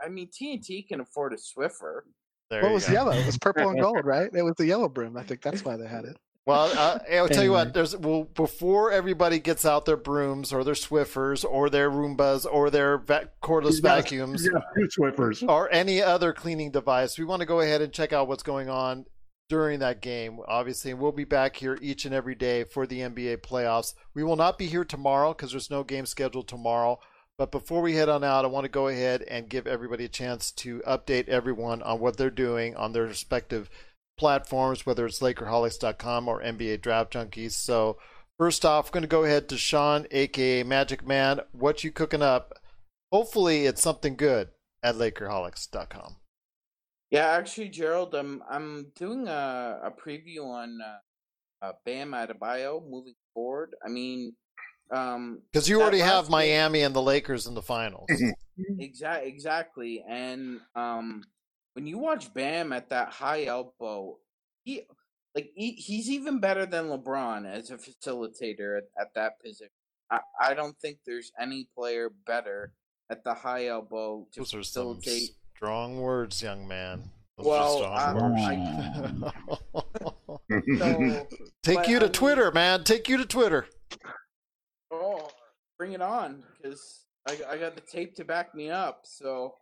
I mean, TNT can afford a Swiffer. There What you was go. yellow? It was purple and gold, right? It was the yellow broom. I think that's why they had it. Well, I'll tell you Anyway. what. Before everybody gets out their brooms or their Swiffers or their Roombas or their cordless vacuums Yeah, two Swiffers. or any other cleaning device, we want to go ahead and check out what's going on during that game. Obviously, we'll be back here each and every day for the NBA playoffs. We will not be here tomorrow because there's no game scheduled tomorrow. But before we head on out, I want to go ahead and give everybody a chance to update everyone on what they're doing on their respective platforms, whether it's Lakerholics.com or NBA Draft Junkies. So first off, we're going to go ahead to Sean, aka Magic Man. What you cooking up? Hopefully it's something good at Lakerholics.com. Yeah, actually, Gerald, I'm doing a preview on Bam Adebayo moving forward. I mean, Because you that already have last game- Miami and the Lakers in the finals. Exactly, and when you watch Bam at that high elbow, he's even better than LeBron as a facilitator at that position. I don't think there's any player better at the high elbow to Those are some facilitate. strong words, young man. Those Well, are strong words. So, Take but, you to I mean- Twitter, man. Take you to Twitter. oh, bring it on, because I got the tape to back me up. So.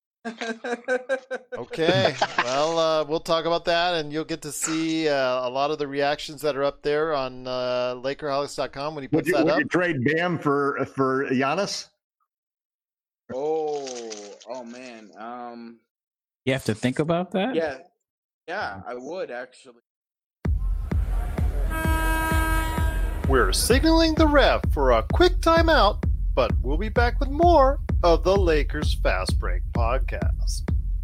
Okay. Well, we'll talk about that, and you'll get to see a lot of the reactions that are up there on Lakerholics.com when he Would puts you, that would up. you trade Bam for Giannis? Oh man. You have to think about that. Yeah, I would actually. We're signaling the ref for a quick timeout, but we'll be back with more of the Lakers Fast Break podcast.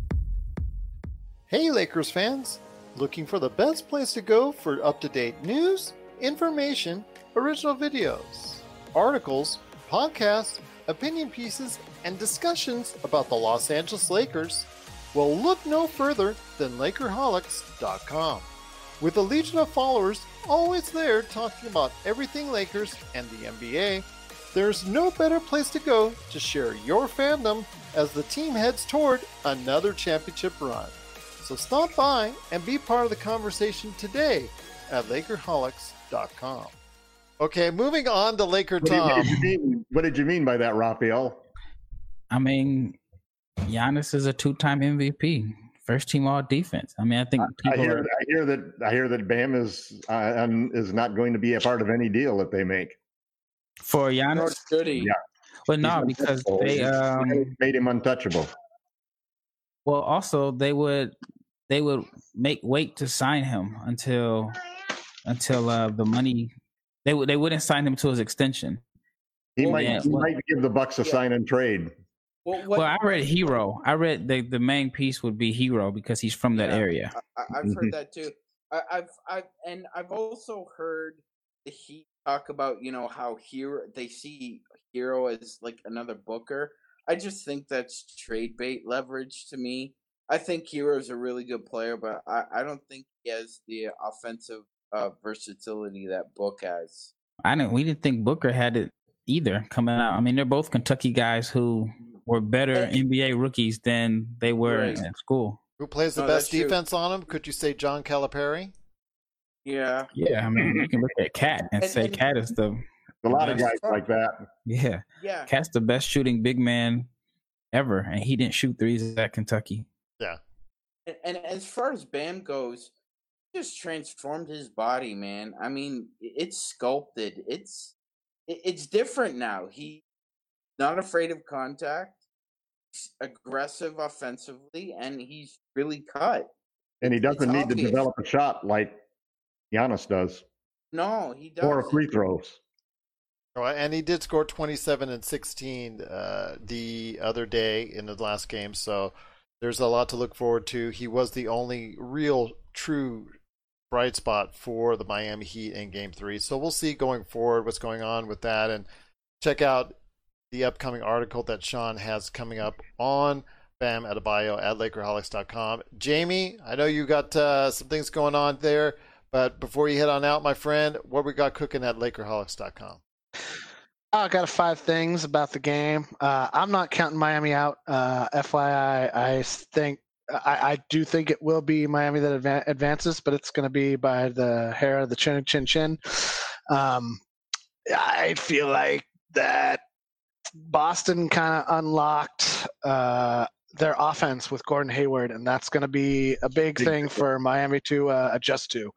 Hey, Lakers fans! Looking for the best place to go for up-to-date news, information, original videos, articles, podcasts, opinion pieces, and discussions about the Los Angeles Lakers? Well, look no further than Lakerholics.com. With a legion of followers always there talking about everything Lakers and the NBA, there's no better place to go to share your fandom as the team heads toward another championship run. So stop by and be part of the conversation today at Lakerholics.com. Okay, moving on to Laker Tom. What did you mean by that, Raphael? I mean, Giannis is a 2-time MVP, first team all defense. I mean, I think I hear that Bam is not going to be a part of any deal that they make. for Nor Giannis. should he. Yeah. But no, He's because untouchable. they made him untouchable. well also they would wait to sign him until the money they wouldn't sign him to his extension. He Well, might yeah. he might give the Bucks a Yeah. sign and trade. Well, I read Hero. I read the main piece would be Hero because he's from that Yeah. area. I've heard that too. I've also heard the Heat talk about how they see Hero as like another Booker. I just think that's trade bait leverage to me. I think Hero's a really good player, but I don't think he has the offensive versatility that Book has. We didn't think Booker had it either coming out. I mean, they're both Kentucky guys who were better NBA rookies than they were Right. at school. Who plays the No, best that's true. defense on him? Could you say John Calipari? Yeah. Yeah, I mean, you can look at Cat and say And- Cat is the A lot of best. guys like that. Yeah, Yeah. Cat's the best shooting big man ever, and he didn't shoot threes at Kentucky. Yeah. And as far as Bam goes, he just transformed his body, man. I mean, it's sculpted. It's different now. He's not afraid of contact. He's aggressive offensively, and he's really cut. And he doesn't It's need to obvious. develop a shot like Giannis does, No, he or doesn't. free throws. Oh, and he did score 27 and 16 the other day in the last game, so there's a lot to look forward to. He was the only real, true bright spot for the Miami Heat in Game 3. So we'll see going forward what's going on with that, and check out the upcoming article that Sean has coming up on Bam Adebayo at Lakerholics.com. Jamie, I know you got some things going on there, but before you head on out, my friend, what we got cooking at Lakerholics.com? I got 5 things about the game. I'm not counting Miami out. FYI, I do think it will be Miami that advances, but it's going to be by the hair of the chin. I feel like that Boston kind of unlocked their offense with Gordon Hayward, and that's going to be a big thing for Miami to adjust to.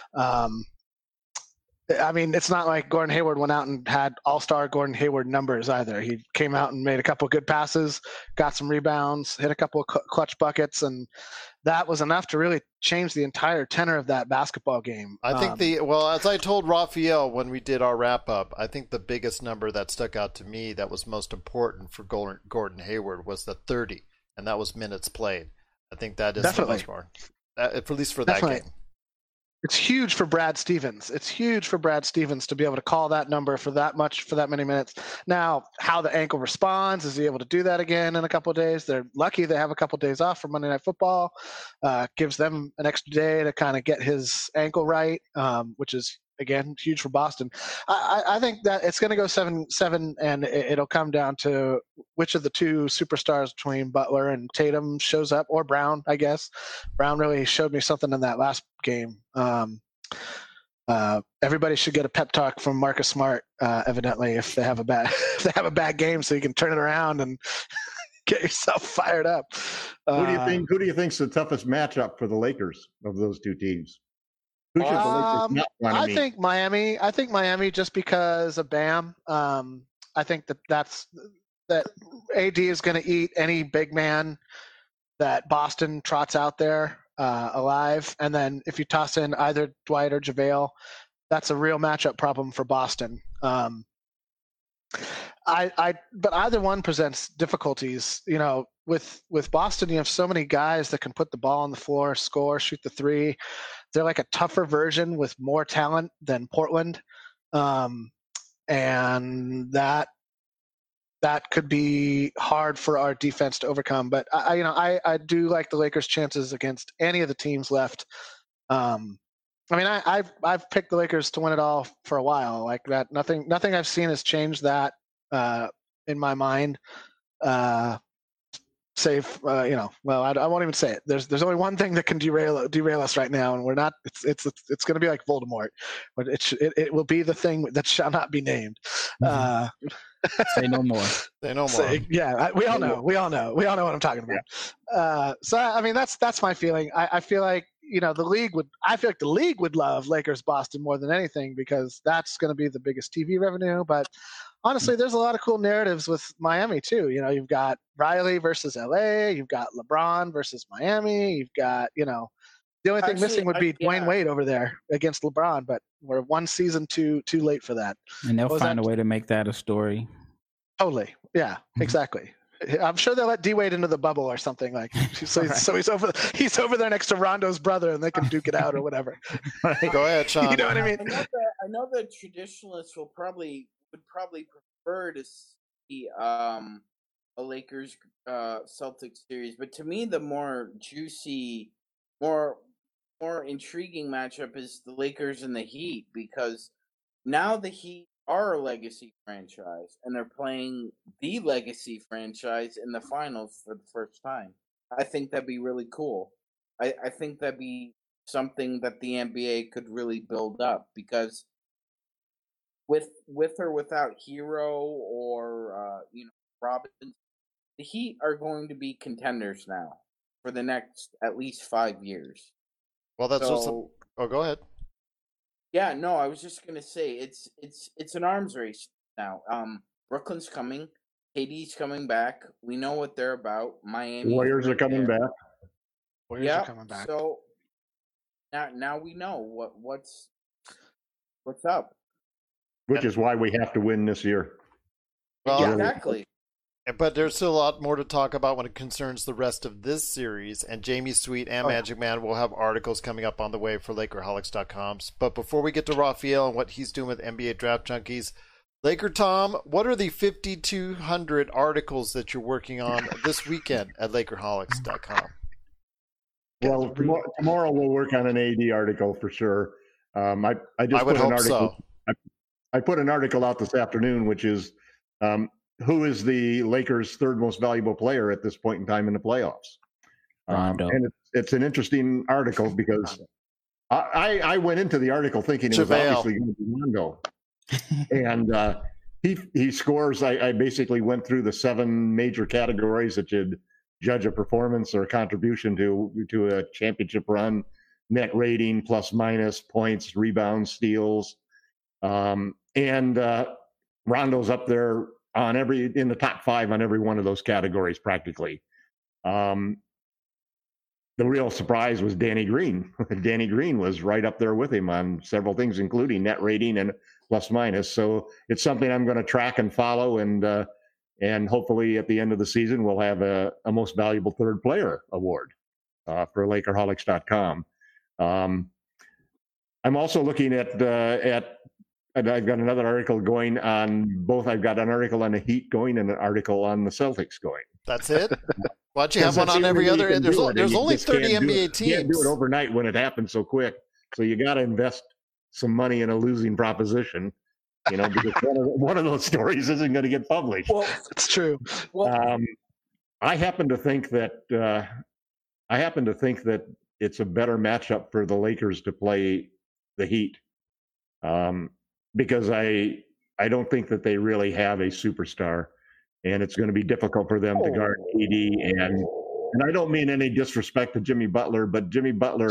I mean, it's not like Gordon Hayward went out and had all-star Gordon Hayward numbers either. He came out and made a couple of good passes, got some rebounds, hit a couple of clutch buckets, and that was enough to really change the entire tenor of that basketball game. I think as I told Raphael when we did our wrap-up, I think the biggest number that stuck out to me that was most important for Gordon Hayward was the 30, and that was minutes played. I think that is Definitely. much more, at least for that game. It's huge for Brad Stevens. It's huge for Brad Stevens to be able to call that number for that many minutes. Now, how the ankle responds, is he able to do that again in a couple of days? They're lucky they have a couple of days off for Monday Night Football. Gives them an extra day to kind of get his ankle right, which is, again, huge for Boston. I think that it's going to go 7-7, and it'll come down to which of the two superstars between Butler and Tatum shows up, or Brown, I guess. Brown really showed me something in that last game. Everybody should get a pep talk from Marcus Smart, evidently, if they have a bad game, so you can turn it around and get yourself fired up. Who do you think's the toughest matchup for the Lakers of those two teams? Who should the Lakers not want to meet? I think Miami, just because of Bam. I think that AD is going to eat any big man that Boston trots out there alive. And then if you toss in either Dwight or JaVale, that's a real matchup problem for Boston. But either one presents difficulties. You know, with Boston, you have so many guys that can put the ball on the floor, score, shoot the three. They're like a tougher version with more talent than Portland, and that could be hard for our defense to overcome. But I do like the Lakers' chances against any of the teams left. I've picked the Lakers to win it all for a while. Like that, nothing I've seen has changed that in my mind. Save, I won't even say it. There's only one thing that can derail us right now, and we're not. It's going to be like Voldemort, but it will be the thing that shall not be named. Say no more. Say no more. We all know. We all know what I'm talking about. That's my feeling. I feel like the league would. I feel like the league would love Lakers Boston more than anything because that's going to be the biggest TV revenue. But honestly, there's a lot of cool narratives with Miami too. You've got Riley versus LA. You've got LeBron versus Miami. You've got the only thing missing would be Dwayne Wade over there against LeBron, but we're one season too late for that. And they'll find a way to make that a story. Totally. Yeah, exactly. I'm sure they'll let D-Wade into the bubble or something like. So he's over there next to Rondo's brother, and they can duke it out or whatever. Go ahead, Sean. You know what I mean? I know the traditionalists would probably prefer to see a Lakers Celtics series, but to me the more juicy, more intriguing matchup is the Lakers and the Heat, because now the Heat are a legacy franchise and they're playing the legacy franchise in the finals for the first time. I think that'd be really cool. I think that'd be something that the NBA could really build up, because with or without Hero or Robinson, the Heat are going to be contenders now for the next at least 5 years. Well, that's go ahead. Yeah, no, I was just gonna say it's an arms race now. Brooklyn's coming, KD's coming back. We know what they're about. Miami Warriors are coming back. Warriors are coming back. So now we know what's up. Which is why we have to win this year. Well, exactly. But there's still a lot more to talk about when it concerns the rest of this series, and Jamie Sweet and Magic Man will have articles coming up on the way for Lakerholics.com. But before we get to Raphael and what he's doing with NBA Draft Junkies, Laker Tom, what are the 5,200 articles that you're working on this weekend at Lakerholics.com? Well, tomorrow we'll work on an AD article for sure. I would hope so. I put an article out this afternoon, which is who is the Lakers' third most valuable player at this point in time in the playoffs. And it's an interesting article because I went into the article thinking it was obviously going to be Rondo. And he scores. I basically went through the 7 major categories that you'd judge a performance or a contribution to a championship run: net rating, plus minus, points, rebounds, steals. And Rondo's up there in the top 5 on every one of those categories practically. The real surprise was Danny Green. Danny Green was right up there with him on several things, including net rating and plus minus. So it's something I'm going to track and follow, and hopefully at the end of the season we'll have a most valuable third player award for Lakerholics.com. I'm also looking at and I've got another article going on both. I've got an article on the Heat going and an article on the Celtics going. That's it? Why don't you have one on every other? There's only 30 NBA teams. You can't do it overnight when it happens so quick. So you got to invest some money in a losing proposition, because one of those stories isn't going to get published. Well, it's true. Well, I happen to think that it's a better matchup for the Lakers to play the Heat, because I don't think that they really have a superstar, and it's going to be difficult for them to guard AD. And I don't mean any disrespect to Jimmy Butler, but Jimmy Butler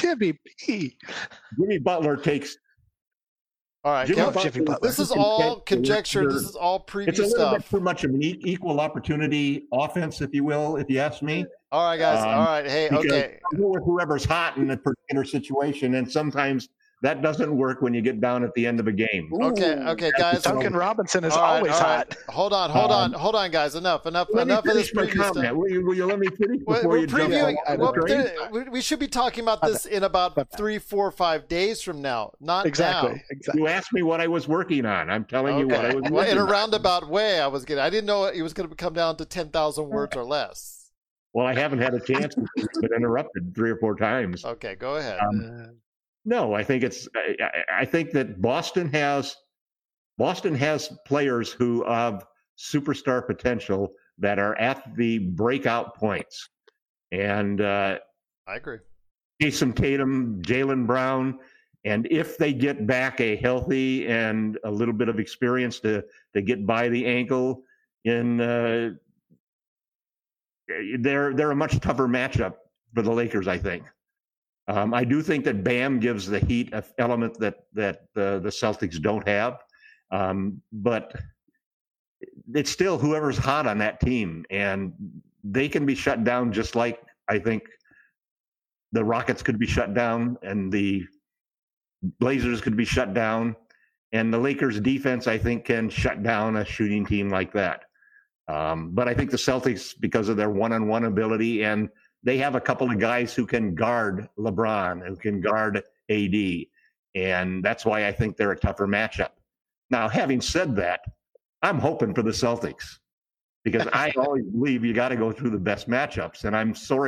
takes. All right, this is all conjecture. This is all preview stuff. It's a little bit too much of an equal opportunity offense, if you will, if you ask me. All right, guys. All right. Hey, okay. I'll go with whoever's hot in a particular situation, and sometimes that doesn't work when you get down at the end of a game. Okay, guys. Duncan Robinson is always hot. Hold on, guys. Enough of this preview stuff. Will you let me finish before you jump previewing? We should be talking about this in about 3, 4, 5 days from now, not exactly. now. Exactly. You asked me what I was working on. I'm telling you what I was working on. In a roundabout way, I didn't know it was going to come down to 10,000 words or less. Well, I haven't had a chance to get interrupted 3 or 4 times. Okay, go ahead. No, I think that Boston has players who have superstar potential that are at the breakout points. And I agree. Jason Tatum, Jaylen Brown, and if they get back a healthy and a little bit of experience to get by the ankle, they're a much tougher matchup for the Lakers, I think. I do think that Bam gives the Heat an element that the Celtics don't have, but it's still whoever's hot on that team, and they can be shut down just like I think the Rockets could be shut down, and the Blazers could be shut down, and the Lakers defense I think can shut down a shooting team like that. But I think the Celtics, because of their one-on-one ability, and they have a couple of guys who can guard LeBron, who can guard AD, and that's why I think they're a tougher matchup. Now, having said that, I'm hoping for the Celtics because I always believe you got to go through the best matchups, and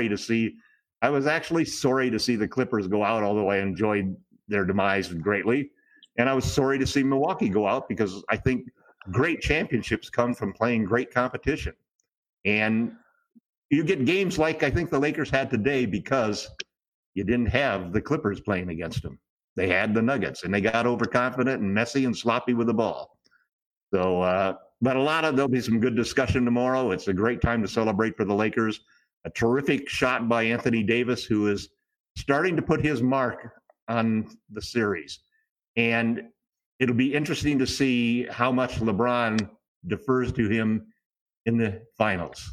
I was actually sorry to see the Clippers go out, although I enjoyed their demise greatly, and I was sorry to see Milwaukee go out because I think great championships come from playing great competition. And you get games like I think the Lakers had today because you didn't have the Clippers playing against them. They had the Nuggets, and they got overconfident and messy and sloppy with the ball. So, but there'll be some good discussion tomorrow. It's a great time to celebrate for the Lakers. A terrific shot by Anthony Davis, who is starting to put his mark on the series. And it'll be interesting to see how much LeBron defers to him in the finals.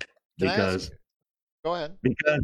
Go ahead. Because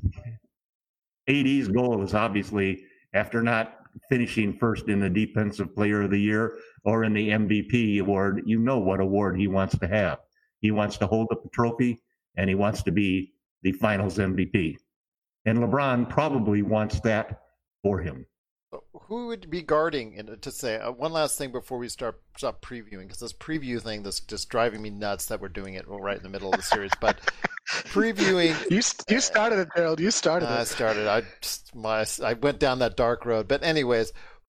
AD's goal is obviously, after not finishing first in the Defensive Player of the Year or in the MVP award, what award he wants to have. He wants to hold up the trophy, and he wants to be the Finals MVP. And LeBron probably wants that for him. Who would be guarding? And to say one last thing before we stop previewing, because this preview thing that's just driving me nuts that we're doing it right in the middle of the series. But previewing, you started it, Gerald. You started it. I started. I went down that dark road. But anyways,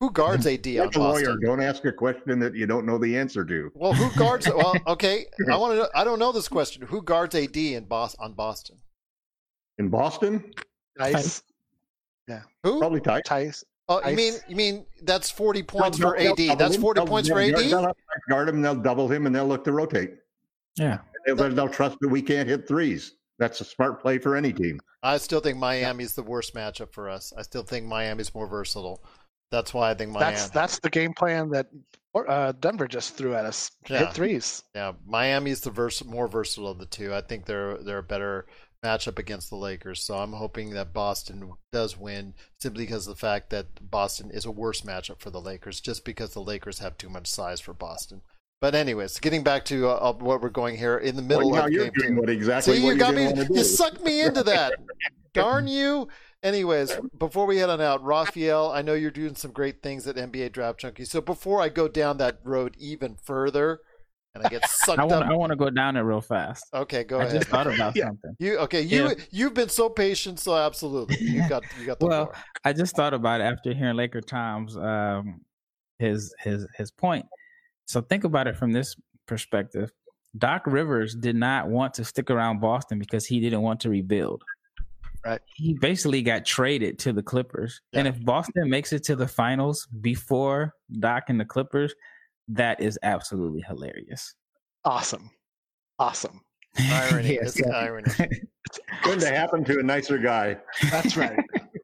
Who guards AD on Like a lawyer, Boston? don't ask a question that you don't know the answer to. Well, who guards? Well, okay. I want to know. I don't know this question. Who guards AD on Boston? In Boston, Tice. Who? probably tight. Tice. Oh, you mean that's 40 points for AD? That's 40 points for AD? They'll guard him, they'll double him, and they'll look to rotate. Yeah. They'll trust that we can't hit threes. That's a smart play for any team. I still think Miami's the worst matchup for us. I still think Miami's more versatile. That's why I think Miami. That's the game plan that Denver just threw at us. Yeah. Hit threes. Yeah, Miami's the more versatile of the two. I think they're a better matchup against the Lakers. So I'm hoping that Boston does win simply because of the fact that Boston is a worse matchup for the Lakers, just because the Lakers have too much size for Boston. But anyways, getting back to what we're going here in the middle of you're game doing two. what exactly See, what you got me. didn't want to do. You sucked me into that. Darn you. Anyways, before we head on out, Raphael, I know you're doing some great things at NBA Draft Junkie. So before I go down that road even further, and I get sucked up. I want to go down it real fast. Okay, go I ahead. just thought about something. You've been so patient, so absolutely. You got the floor. I just thought about it after hearing Laker Tom's his point. So think about it from this perspective. Doc Rivers did not want to stick around Boston because he didn't want to rebuild. Right. He basically got traded to the Clippers. Yeah. And if Boston makes it to the finals before Doc and the Clippers, that is absolutely hilarious. Awesome. Irony. Yes. It's irony. Couldn't have happened to a nicer guy. That's right.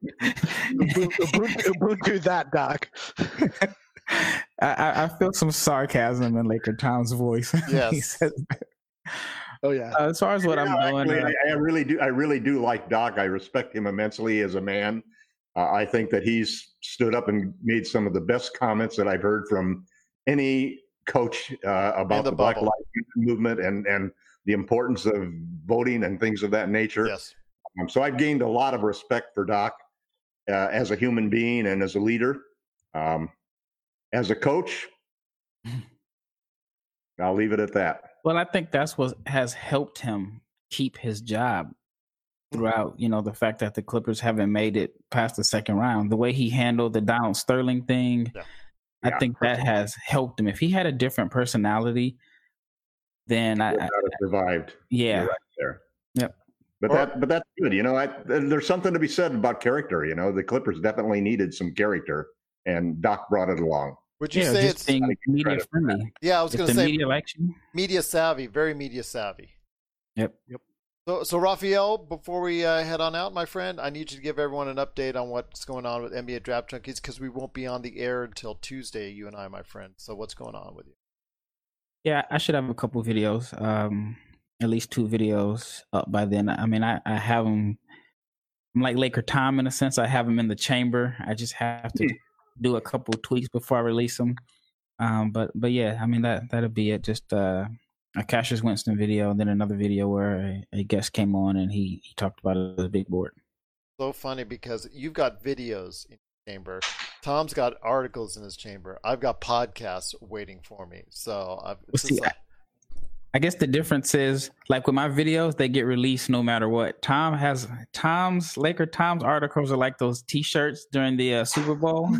Ubuntu that, Doc. I feel some sarcasm in Laker Tom's voice. Yes. He says that. Oh yeah. As far as what I'm doing, Actually, I really do like Doc. I respect him immensely as a man. I think that he's stood up and made some of the best comments that I've heard from any coach about the Black Lives Matter movement and the importance of voting and things of that nature. Yes. So I've gained a lot of respect for Doc as a human being and as a leader. As a coach, I'll leave it at that. well, I think that's what has helped him keep his job throughout, the fact that the Clippers haven't made it past the second round. The way he handled the Donald Sterling thing, I think that has helped him. If he had a different personality, then I would not have survived. Yeah. You're right there. Yep. But that's good. There's something to be said about character. The Clippers definitely needed some character, and Doc brought it along. Would you say it's being media friendly? Yeah, I was going to the say media likes you. Media savvy, very media savvy. Yep. So Raphael, before we head on out, my friend, I need you to give everyone an update on what's going on with NBA Draft Junkies because we won't be on the air until Tuesday, you and I, my friend. So what's going on with you? Yeah, I should have a couple videos, at least 2 videos up by then. I mean, I have them. I'm like Laker Tom in a sense. I have them in the chamber. I just have to do a couple tweaks before I release them. But yeah, I mean that'll be it. Just a Cassius Winston video, and then another video where a guest came on and he talked about the big board. So funny because you've got videos in your chamber. Tom's got articles in his chamber. I've got podcasts waiting for me. So I guess the difference is, like with my videos, they get released no matter what. Laker Tom's articles are like those T-shirts during the Super Bowl.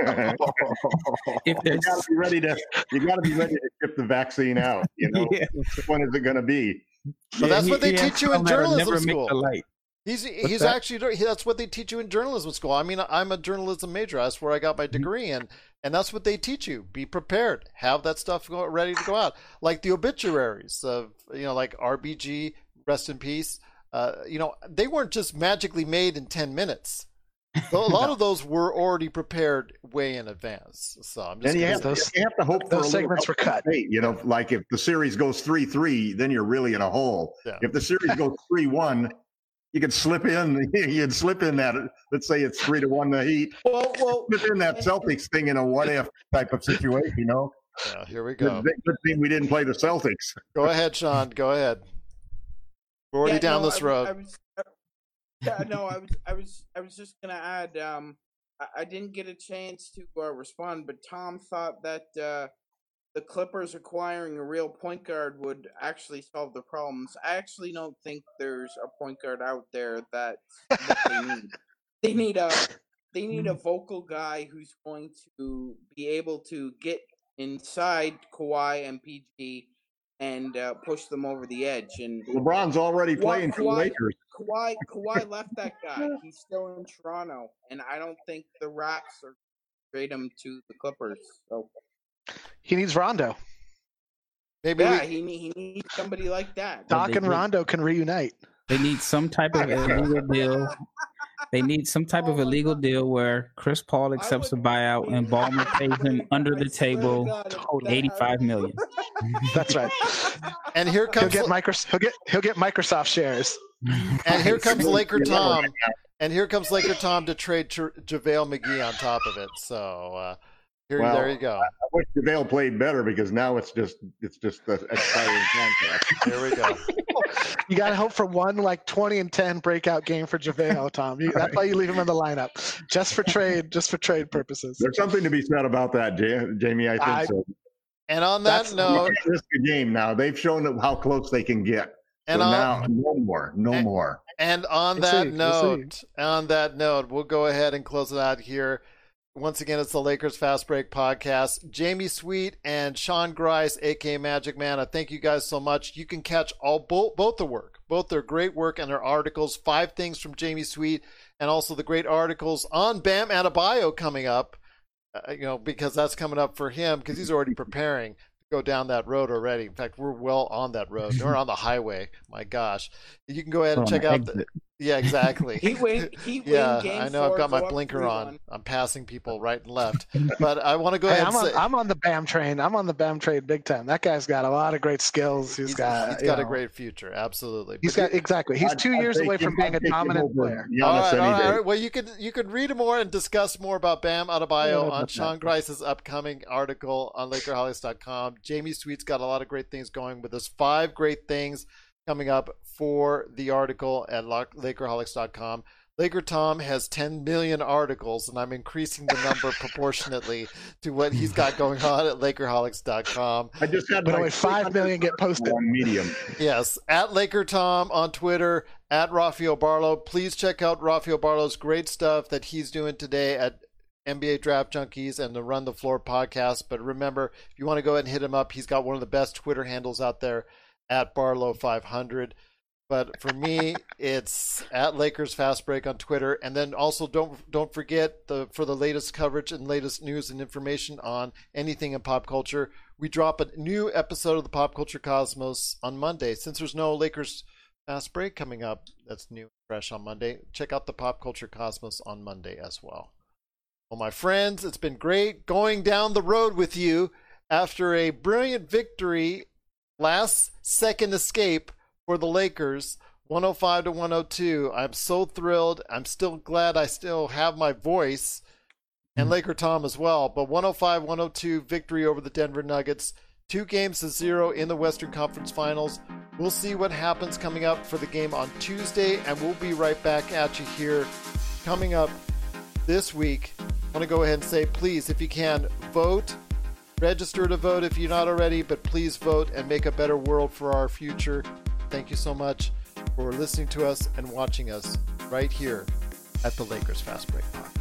You got to be ready to ship the vaccine out. Yeah. Which one is it going to be? So that's what they teach you in journalism never school. make the light. He's actually that's what they teach you in journalism school. I mean, I'm a journalism major. That's where I got my degree, and that's what they teach you. Be prepared. Have that stuff ready to go out, like the obituaries of like RBG, rest in peace. They weren't just magically made in 10 minutes. A lot of those were already prepared way in advance. So I'm just. And you have to hope for those segments were cut. Like if the series goes 3-3, then you're really in a hole. Yeah. If the series goes 3-1. You could slip in. You'd slip in that. Let's say it's 3-1 the Heat. Well, slip in that Celtics thing in a what if type of situation. Yeah, here we go. Good thing we didn't play the Celtics. Go ahead, Sean. Go ahead. We're already down this road. I was just gonna add. I didn't get a chance to respond, but Tom thought that the Clippers acquiring a real point guard would actually solve the problems. I actually don't think there's a point guard out there that they need. a vocal guy who's going to be able to get inside Kawhi and PG and push them over the edge. And LeBron's already playing for the Lakers. Kawhi left that guy. He's still in Toronto, and I don't think the Raps are trade him to the Clippers. So he needs Rondo. Maybe he needs somebody like that. Doc and Rondo can reunite. They need some type of illegal deal. They need some type of illegal deal where Chris Paul accepts a buyout and Ballmer pays him under the table $85 million. That's right. And here comes he'll get Microsoft shares. And here comes Laker Tom. And here comes Laker Tom to trade JaVale McGee on top of it. So there you go. I wish JaVale played better because now it's just the expiring contract. There we go. You got to hope for one 20-10 breakout game for JaVale, Tom. That's why you leave him in the lineup, just for trade purposes. There's something to be said about that, Jamie. I think so. And on that note, risk a game now. They've shown how close they can get. And so now, no more. And on that note, we'll go ahead and close it out here. Once again, it's the Lakers Fast Break podcast. Jamie Sweet and Sean Grice, a.k.a. Magic Man, I thank you guys so much. You can catch both the work, both their great work and their articles, 5 things from Jamie Sweet, and also the great articles on Bam Adebayo coming up, because that's coming up for him because he's already preparing to go down that road already. In fact, we're well on that road. We're on the highway. My gosh. You can go ahead and check out yeah, exactly. Heat wave I know I've got my blinker on. I'm passing people right and left. But I want to go ahead and say I'm on the Bam train. I'm on the Bam train big time. That guy's got a lot of great skills. He's got a great future. Absolutely. He's 2 years away from being a dominant player. All right. Well, you could read more and discuss more about Bam Adebayo on Sean Grice's upcoming article on LakerHolics.com. Jamie Sweet's got a lot of great things going with us. 5 great things coming up for the article at LakerHolics.com. Laker Tom has 10 million articles, and I'm increasing the number proportionately to what he's got going on at LakerHolics.com. I just had only 5 million get posted on Medium. Yes, at Laker Tom on Twitter, at Rafael Barlow. Please check out Rafael Barlow's great stuff that he's doing today at NBA Draft Junkies and the Run the Floor podcast. But remember, if you want to go ahead and hit him up, he's got one of the best Twitter handles out there, at Barlow500. But for me, it's at Lakers Fast Break on Twitter. And then also don't forget for the latest coverage and latest news and information on anything in pop culture, we drop a new episode of the Pop Culture Cosmos on Monday. Since there's no Lakers Fast Break coming up that's new and fresh on Monday, check out the Pop Culture Cosmos on Monday as well. Well, my friends, it's been great going down the road with you after a brilliant victory, last second escape for the Lakers, 105-102. I'm so thrilled. I'm still glad I still have my voice, and Laker Tom as well. But 105-102 victory over the Denver Nuggets, 2-0 in the Western Conference Finals. We'll see what happens coming up for the game on Tuesday, and we'll be right back at you here coming up this week. I want to go ahead and say, please, if you can, vote. Register to vote if you're not already, but please vote and make a better world for our future. Thank you so much for listening to us and watching us right here at the Lakers Fast Break Podcast.